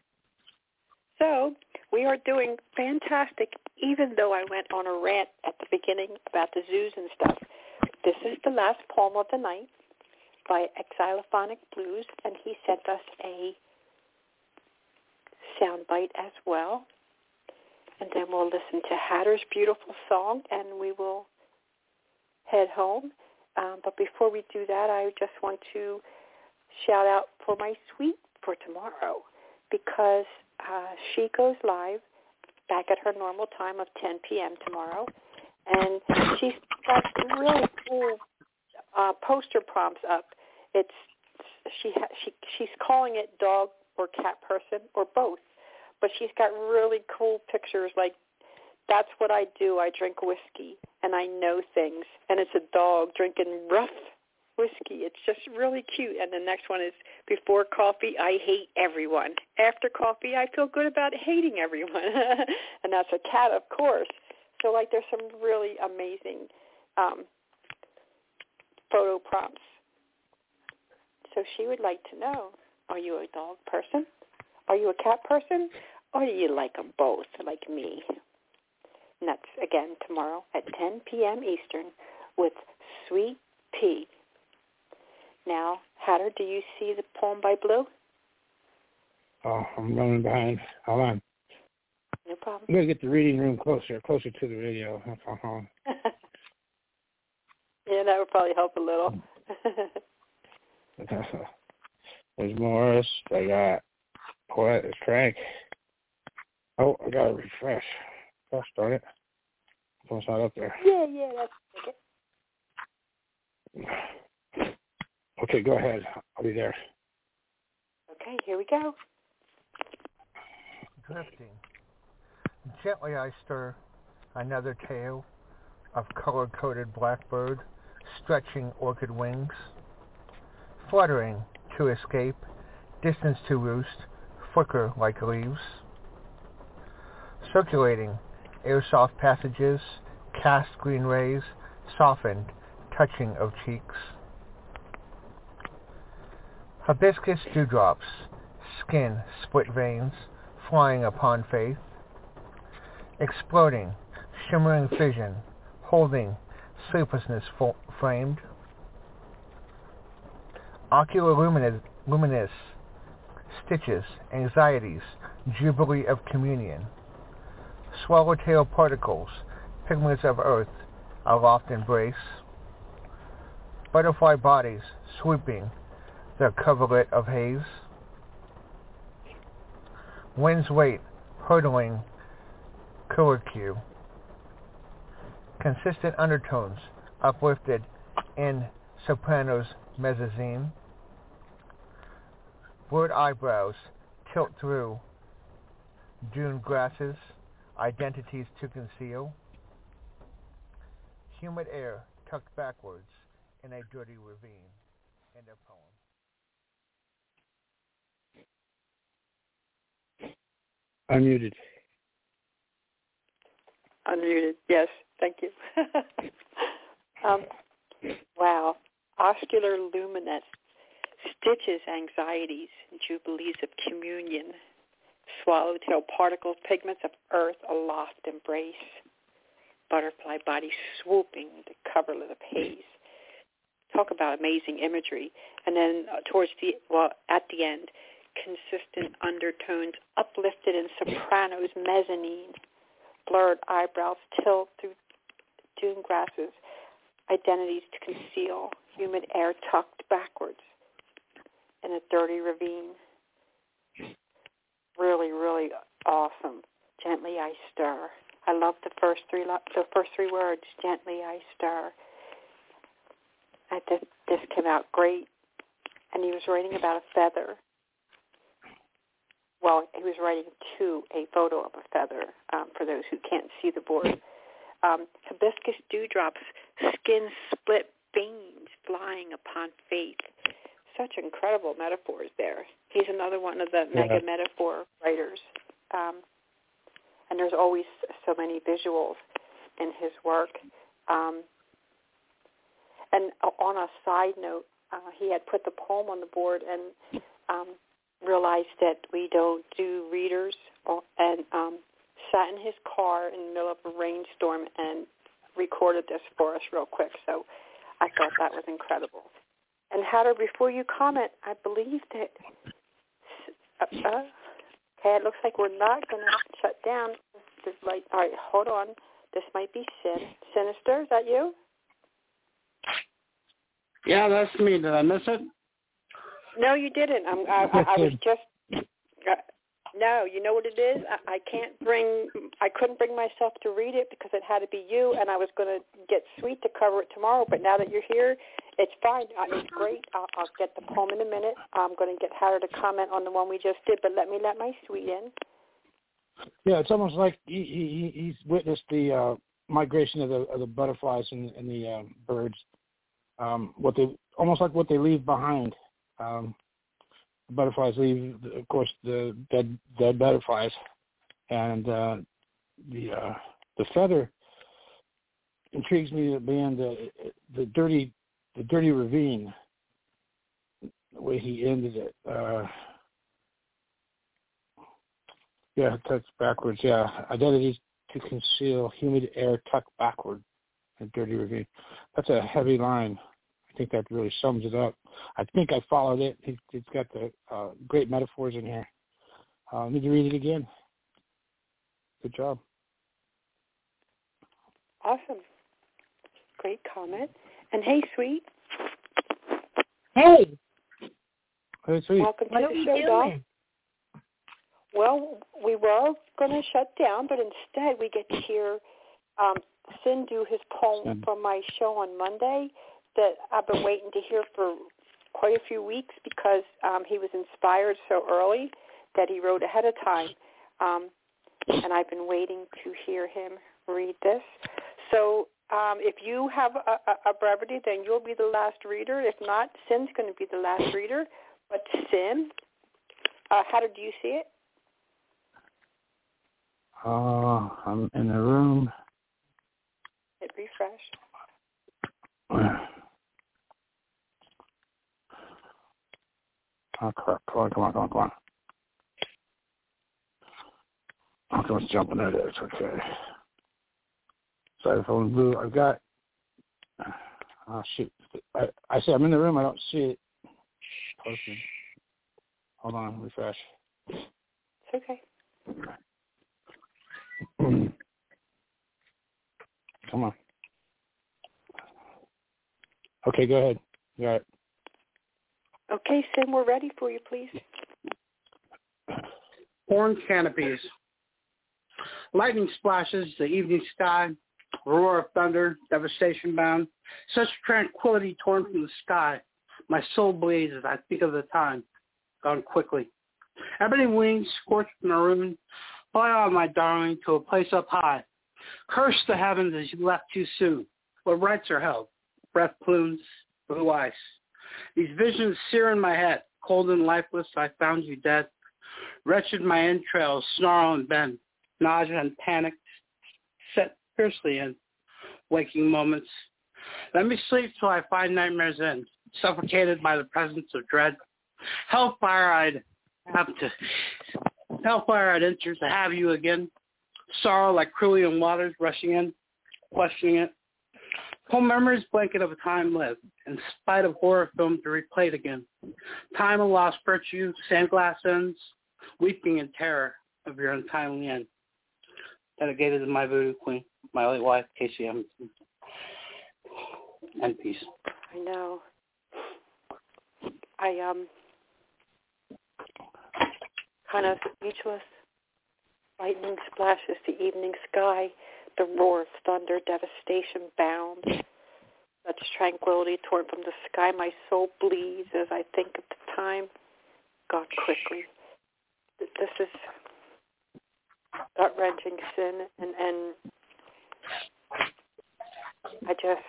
So we are doing fantastic, even though I went on a rant at the beginning about the zoos and stuff. This is the last poem of the night by Xylophonic Blues, and he sent us a soundbite as well. And then we'll listen to Hatter's beautiful song, and we will head home. Um, but before we do that, I just want to shout out for my suite for tomorrow, because uh, she goes live back at her normal time of ten p.m. tomorrow. And she's got really cool uh, poster prompts up. It's she ha- she she's calling it dog or cat person or both, but she's got really cool pictures like, "That's what I do. I drink whiskey and I know things." And it's a dog drinking rough whiskey. It's just really cute. And the next one is, "Before coffee, I hate everyone. After coffee, I feel good about hating everyone." And that's a cat, of course. So, like, there's some really amazing um, photo prompts. So she would like to know, are you a dog person? Are you a cat person? Or do you like them both, like me? And that's, again, tomorrow at ten p.m. Eastern with Sweet Pea. Now, Hatter, do you see the poem by Blue? Oh, I'm running behind. Hold on. No problem. I'm going to get the reading room closer, closer to the radio. Uh-huh. Yeah, that would probably help a little. There's Morris. I got Poet. It's Frank. Oh, I got to refresh. Gosh darn it. It's not up there. Yeah, yeah, that's okay. Okay, go ahead. I'll be there. Okay, here we go. Drifting. Gently I stir another tale of color-coded blackbird stretching orchid wings, fluttering to escape, distance to roost, flicker like leaves, circulating air-soft passages, cast green rays, softened, touching of cheeks. Hibiscus dewdrops, skin split veins, flying upon faith, exploding, shimmering fission, holding sleeplessness fo- framed, ocular luminous, luminous stitches, anxieties, jubilee of communion, swallowtail particles, pigments of earth, aloft embrace, butterfly bodies sweeping the coverlet of haze. Wind's weight hurtling curlicue. Consistent undertones uplifted in soprano's mezzanine. Blurred eyebrows tilt through dune grasses, identities to conceal. Humid air tucked backwards in a dirty ravine. End of poem. Unmuted. Unmuted, yes, thank you. um, wow. Oscular luminance, stitches anxieties, jubilees of communion, swallowtail particles, pigments of earth aloft embrace, butterfly body swooping the coverlet of haze. Talk about amazing imagery. And then uh, towards the, well, at the end, consistent undertones uplifted in sopranos mezzanine, blurred eyebrows tilt through dune grasses, identities to conceal, humid air tucked backwards in a dirty ravine. Really, really awesome. Gently I stir. I love the first three the first three words. Gently I stir. I think this came out great. And he was writing about a feather. Well, he was writing to a photo of a feather, um, for those who can't see the board. Um, hibiscus dewdrops, skin split beams flying upon faith. Such incredible metaphors there. He's another one of the yeah. mega metaphor writers. Um, and there's always so many visuals in his work. Um, and on a side note, uh, he had put the poem on the board and um, realized that we don't do readers, and um, sat in his car in the middle of a rainstorm and recorded this for us real quick. So I thought that was incredible. And Hatter, before you comment, I believe that, uh, uh, okay, it looks like we're not going to shut down. This light. All right, hold on. This might be Sin. Sinister, is that you? Yeah, that's me. Did I miss it? No, you didn't. I'm, I, I, I was just, uh, no, you know what it is? I, I can't bring, I couldn't bring myself to read it because it had to be you, and I was going to get Sweet to cover it tomorrow, but now that you're here, it's fine. Uh, it's great. I'll, I'll get the poem in a minute. I'm going to get Hatter to comment on the one we just did, but let me let my Sweet in. Yeah, it's almost like he, he he's witnessed the uh, migration of the of the butterflies and, and the uh, birds. Um, what they almost like what they leave behind. Um, the butterflies leave, of course, the dead dead butterflies, and uh, the uh, the feather intrigues me being the the dirty the dirty ravine. The way he ended it. Uh, Yeah, tucked backwards. Yeah, identities to conceal, humid air tucked backward, and dirty ravine. That's a heavy line. I think that really sums it up. I think I followed it. It it's got the uh, great metaphors in here. I uh, need to read it again. Good job. Awesome. Great comment. And hey, Sweet. Hey. Hey, Sweet. Welcome What to are the we show, doing? doll. Well, we were going to shut down, but instead we get to hear um, Sin do his poem from my show on Monday that I've been waiting to hear for quite a few weeks because um, he was inspired so early that he wrote ahead of time. Um, and I've been waiting to hear him read this. So um, if you have a, a, a brevity, then you'll be the last reader. If not, Sin's going to be the last reader. But Sin, uh, how did you see it? Uh, I'm in the room. Hit refresh. Oh, crap. Come on, come on, come on, come on. Okay, let's jump in there. It's okay. Sorry, the phone blue. I've got... Oh, shoot. I, I say I'm in the room. I don't see it posted. Hold on. Refresh. It's okay. Come on. Okay, go ahead. You got it. Okay, Sim, we're ready for you, please. Orange canopies. Lightning splashes the evening sky, roar of thunder, devastation bound. Such tranquility torn from the sky. My soul bleeds as I think of the time gone quickly. Ebony wings scorched maroon, fly on, my darling, to a place up high. Curse the heavens as you left too soon. What rights are held? Breath plumes, blue ice. These visions sear in my head. Cold and lifeless, I found you dead. Wretched my entrails snarl and bend. Nausea and panic set fiercely in waking moments. Let me sleep till I find nightmares end, suffocated by the presence of dread. Hellfire I'd have to, hellfire I'd enter to have you again. Sorrow like Crulian waters rushing in, questioning it. Home memories blanket of a time lived, in spite of horror film to replay it again. Time of lost virtue, sandglass ends, weeping in terror of your untimely end. Dedicated to my voodoo queen, my late wife, Casey Emerson. And peace. I know. I um kind of speechless. Lightning splashes the evening sky, the roar of thunder, devastation bound. Such tranquility torn from the sky, my soul bleeds as I think of the time gone quickly. This is gut-wrenching sin, and, and I just,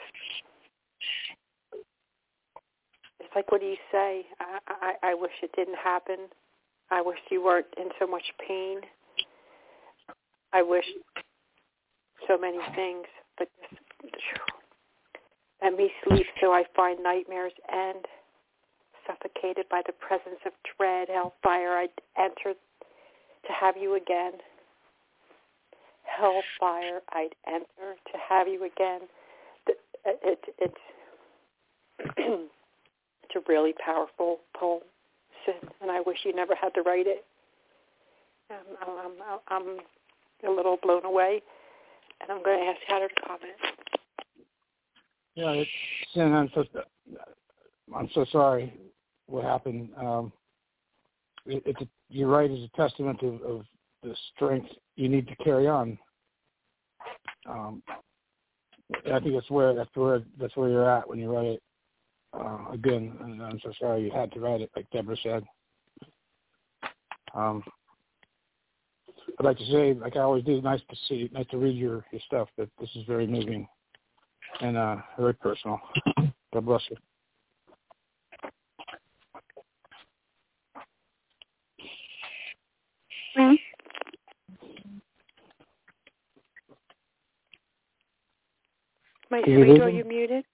it's like, what do you say? I, I, I wish it didn't happen. I wish you weren't in so much pain. I wish so many things, but just, let me sleep so I find nightmares end. Suffocated by the presence of dread, hellfire, I'd enter to have you again. Hellfire, I'd enter to have you again. It, it, it's it's a really powerful poem, Sid, and I wish you never had to write it. Um, I'm, I'm, I'm a little blown away, and I'm going to ask Hatter to comment. Yeah, it's, Sin, I'm so, I'm so sorry what happened. Um, it, it's a, you're right, it's a testament of, of the strength you need to carry on. Um, I think that's where that's where that's where you're at when you write it. Uh, again, and I'm so sorry you had to write it, like Deborah said. Um, I'd like to say, like I always do, nice to see, nice to read your, your stuff. But this is very moving and uh, very personal. God bless you. Mm-hmm. My sweet, are you muted?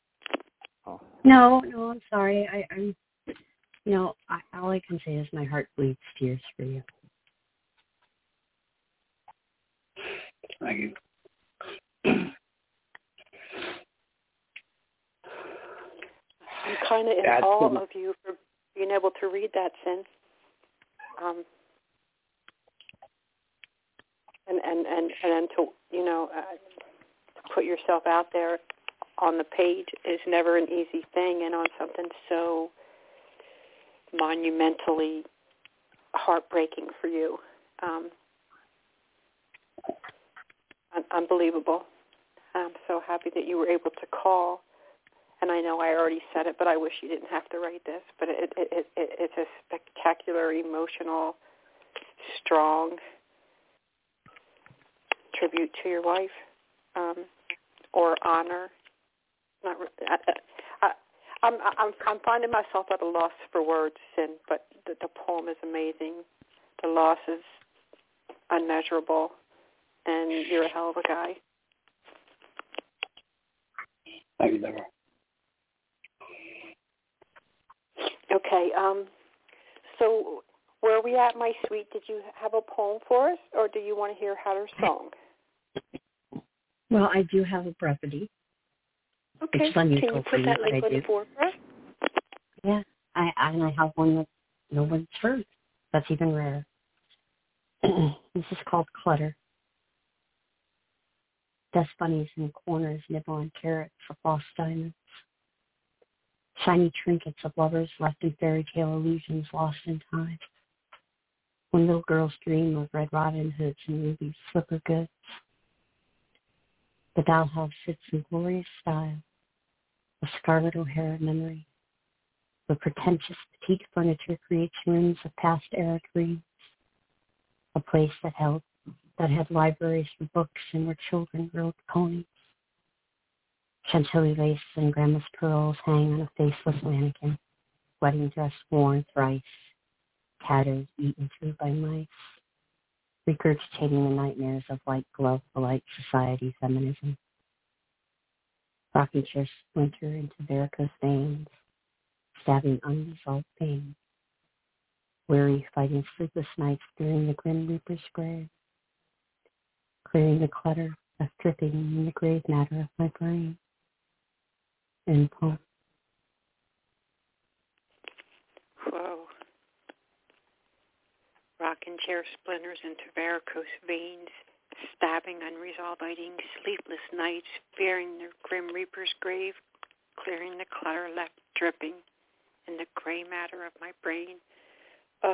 No, no, I'm sorry. I, I'm, you know, I, all I can say is my heart bleeds tears for you. Thank you. I'm kind of in That's awe good. of you for being able to read that, Sin. Um, and, and, and, and then to, you know, uh, to put yourself out there on the page is never an easy thing, and on something so monumentally heartbreaking for you. Um, un- unbelievable. I'm so happy that you were able to call. And I know I already said it, but I wish you didn't have to write this. But it, it, it, it, it's a spectacular, emotional, strong tribute to your wife, um, or honor. Not, I, I, I'm, I'm, I'm finding myself at a loss for words, Sin, but the, the poem is amazing. The loss is unmeasurable, and you're a hell of a guy. Thank you, Deborah. Okay, um, so where are we at, my sweet? Did you have a poem for us, or do you want to hear Hatter's song? Well, I do have a brevity. Okay, It's unusual can you for put you, that but link I on the do. board for us? Yeah, I, and I have one that no one's heard. That's even rarer. This is called Clutter. Dust bunnies in corners nibble on carrots for false diamonds. shiny trinkets of lovers left in fairy tale illusions lost in time. When little girls dream of red Robin Hoods and ruby slipper goods, the dollhouse sits in glorious style, a Scarlett O'Hara memory. The pretentious petite furniture creates rooms of past era dreams, a place that held that had libraries for books and where children rode ponies. Chantilly laces and grandma's pearls hang on a faceless mannequin, wedding dress worn thrice, tattered, eaten through by mice, regurgitating the nightmares of white glove polite society feminism. Rocking chairs splinter into varicose veins, stabbing unresolved pain. Weary, fighting sleepless nights during the Grim Reaper's grave, clearing the clutter left dripping in the grave matter of my brain. And poem. Whoa. Rocking chair splinters into varicose veins, stabbing unresolved fighting, sleepless nights, fearing the Grim Reaper's grave, clearing the clutter left dripping in the gray matter of my brain. Ugh.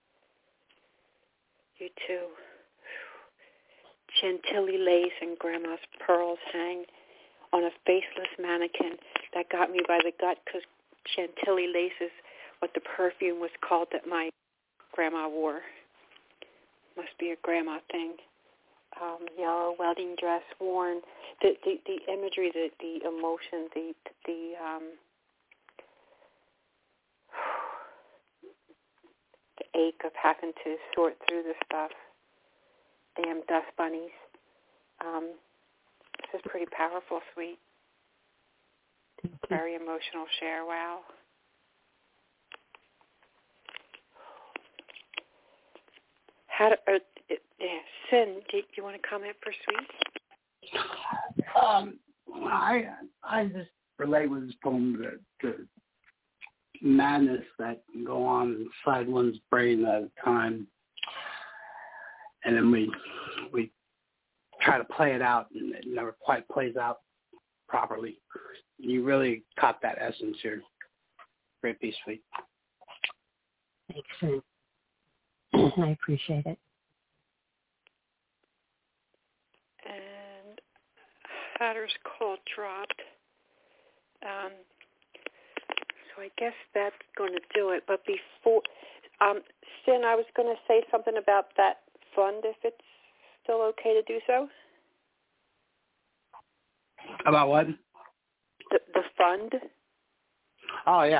You too. Chantilly lace and grandma's pearls hang on a faceless mannequin that got me by the gut because Chantilly lace is what the perfume was called that my grandma wore. Must be a grandma thing. Um, yellow wedding dress worn. The the, the imagery, the, the emotion, the the um, the ache of having to sort through the stuff. Damn dust bunnies. Um, this is pretty powerful, sweet. Very emotional share. Wow. How do, uh, uh, Sin, do you want to comment for Sweet? Um, I I just relate with this poem the, the madness that can go on inside one's brain at a time, and then we we try to play it out, and it never quite plays out properly. You really caught that essence here. Great piece, Sweet. Thanks. I appreciate it. And Hatter's call dropped. Um, so I guess that's going to do it. But before, um, Sin, I was going to say something about that fund, if it's still okay to do so. About what? The, the fund. Oh, yeah.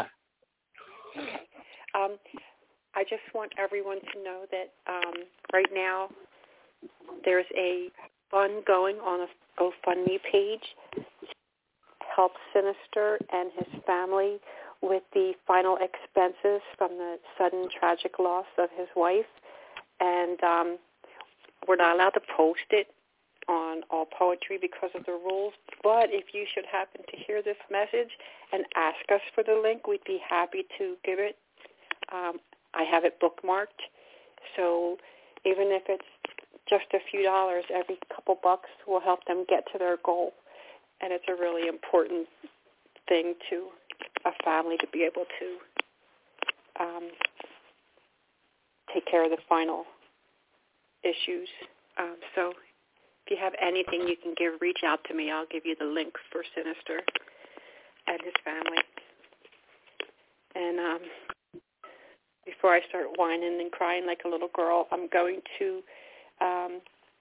Um, I just want everyone to know that um, right now there's a fund going on a GoFundMe page to help Sinister and his family with the final expenses from the sudden tragic loss of his wife. And um, we're not allowed to post it on All Poetry because of the rules, but if you should happen to hear this message and ask us for the link, we'd be happy to give it. Um, I have it bookmarked, so even if it's just a few dollars, every couple bucks will help them get to their goal, and it's a really important thing to a family to be able to um, take care of the final issues. Um, so if you have anything you can give, reach out to me. I'll give you the link for Sinister and his family. And um, before I start whining and crying like a little girl, I'm going to um,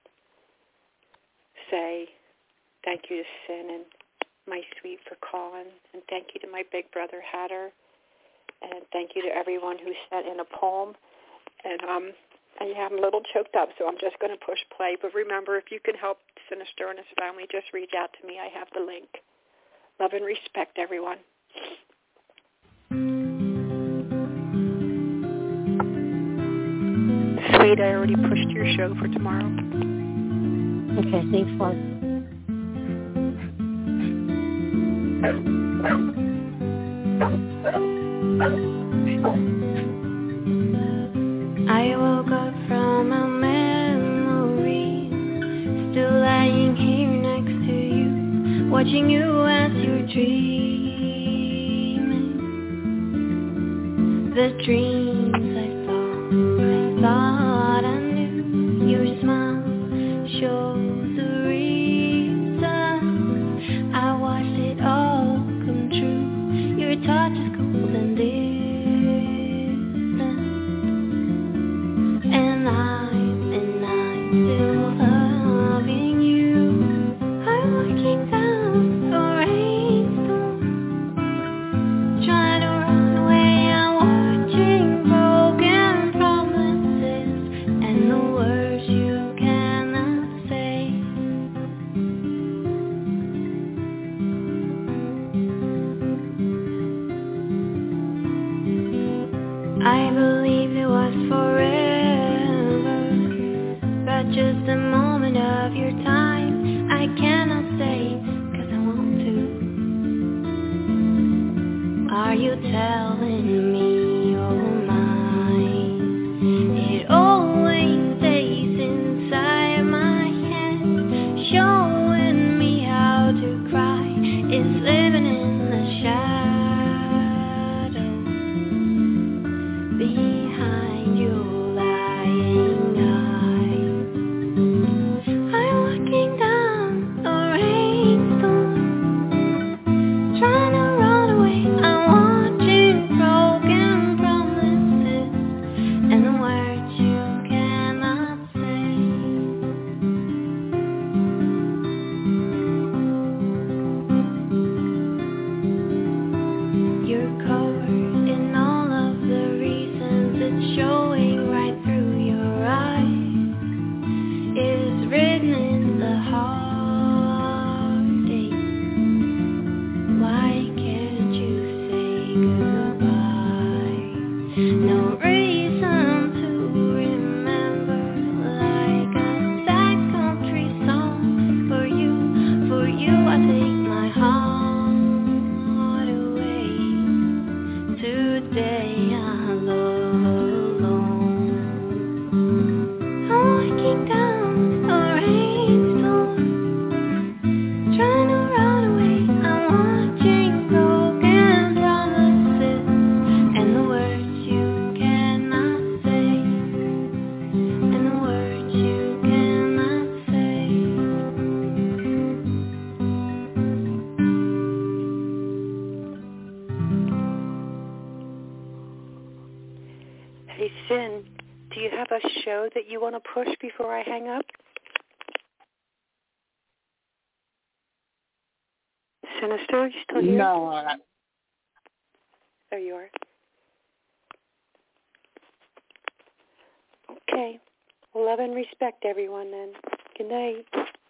say thank you to Sin and my Sweet for calling, and thank you to my big brother Hatter, and thank you to everyone who sent in a poem. And um, and yeah, I'm a little choked up, so I'm just going to push play. But remember, if you can help Sinister and his family, just reach out to me. I have the link. Love and respect, everyone. Sweet, I already pushed your show for tomorrow. Okay, thanks, Lord. I woke up from a memory, still lying here next to you, watching you as you're dreaming. the dreams I saw. I thought I knew your smile shows the reason. I watched it all come true. Your touch is cold and distant, and I'm and I'm still loving you. I'm walking down a rainstorm, trying to run away. I'm watching broken promises and the words you cannot say. I believed it was forever, but just a moment of your time. I cannot stay, cause I want to. Are you telling me you're mine? It always stays inside my head, showing me how to cry. It's living in the shadow behind your lying eyes. I'm walking down a rainstorm, trying to run away. I'm watching broken promises and the words you cannot say. You're covered in all of the reasons. It's showing right through your eyes. It's written in the heartache. Why can't you say goodbye? No reason to remember, like a sad country song. For you, for you I take my heart away. Today I'm alone. I'm walking down a rainstorm, trying to run away. I'm watching broken promises and the words you cannot say, and the words you cannot say. Hey, Sin, do you have a show that you want to push before I hang up? Sinister, are you still here? No, I, There you are. Okay. Well, love and respect, everyone, then. Good night.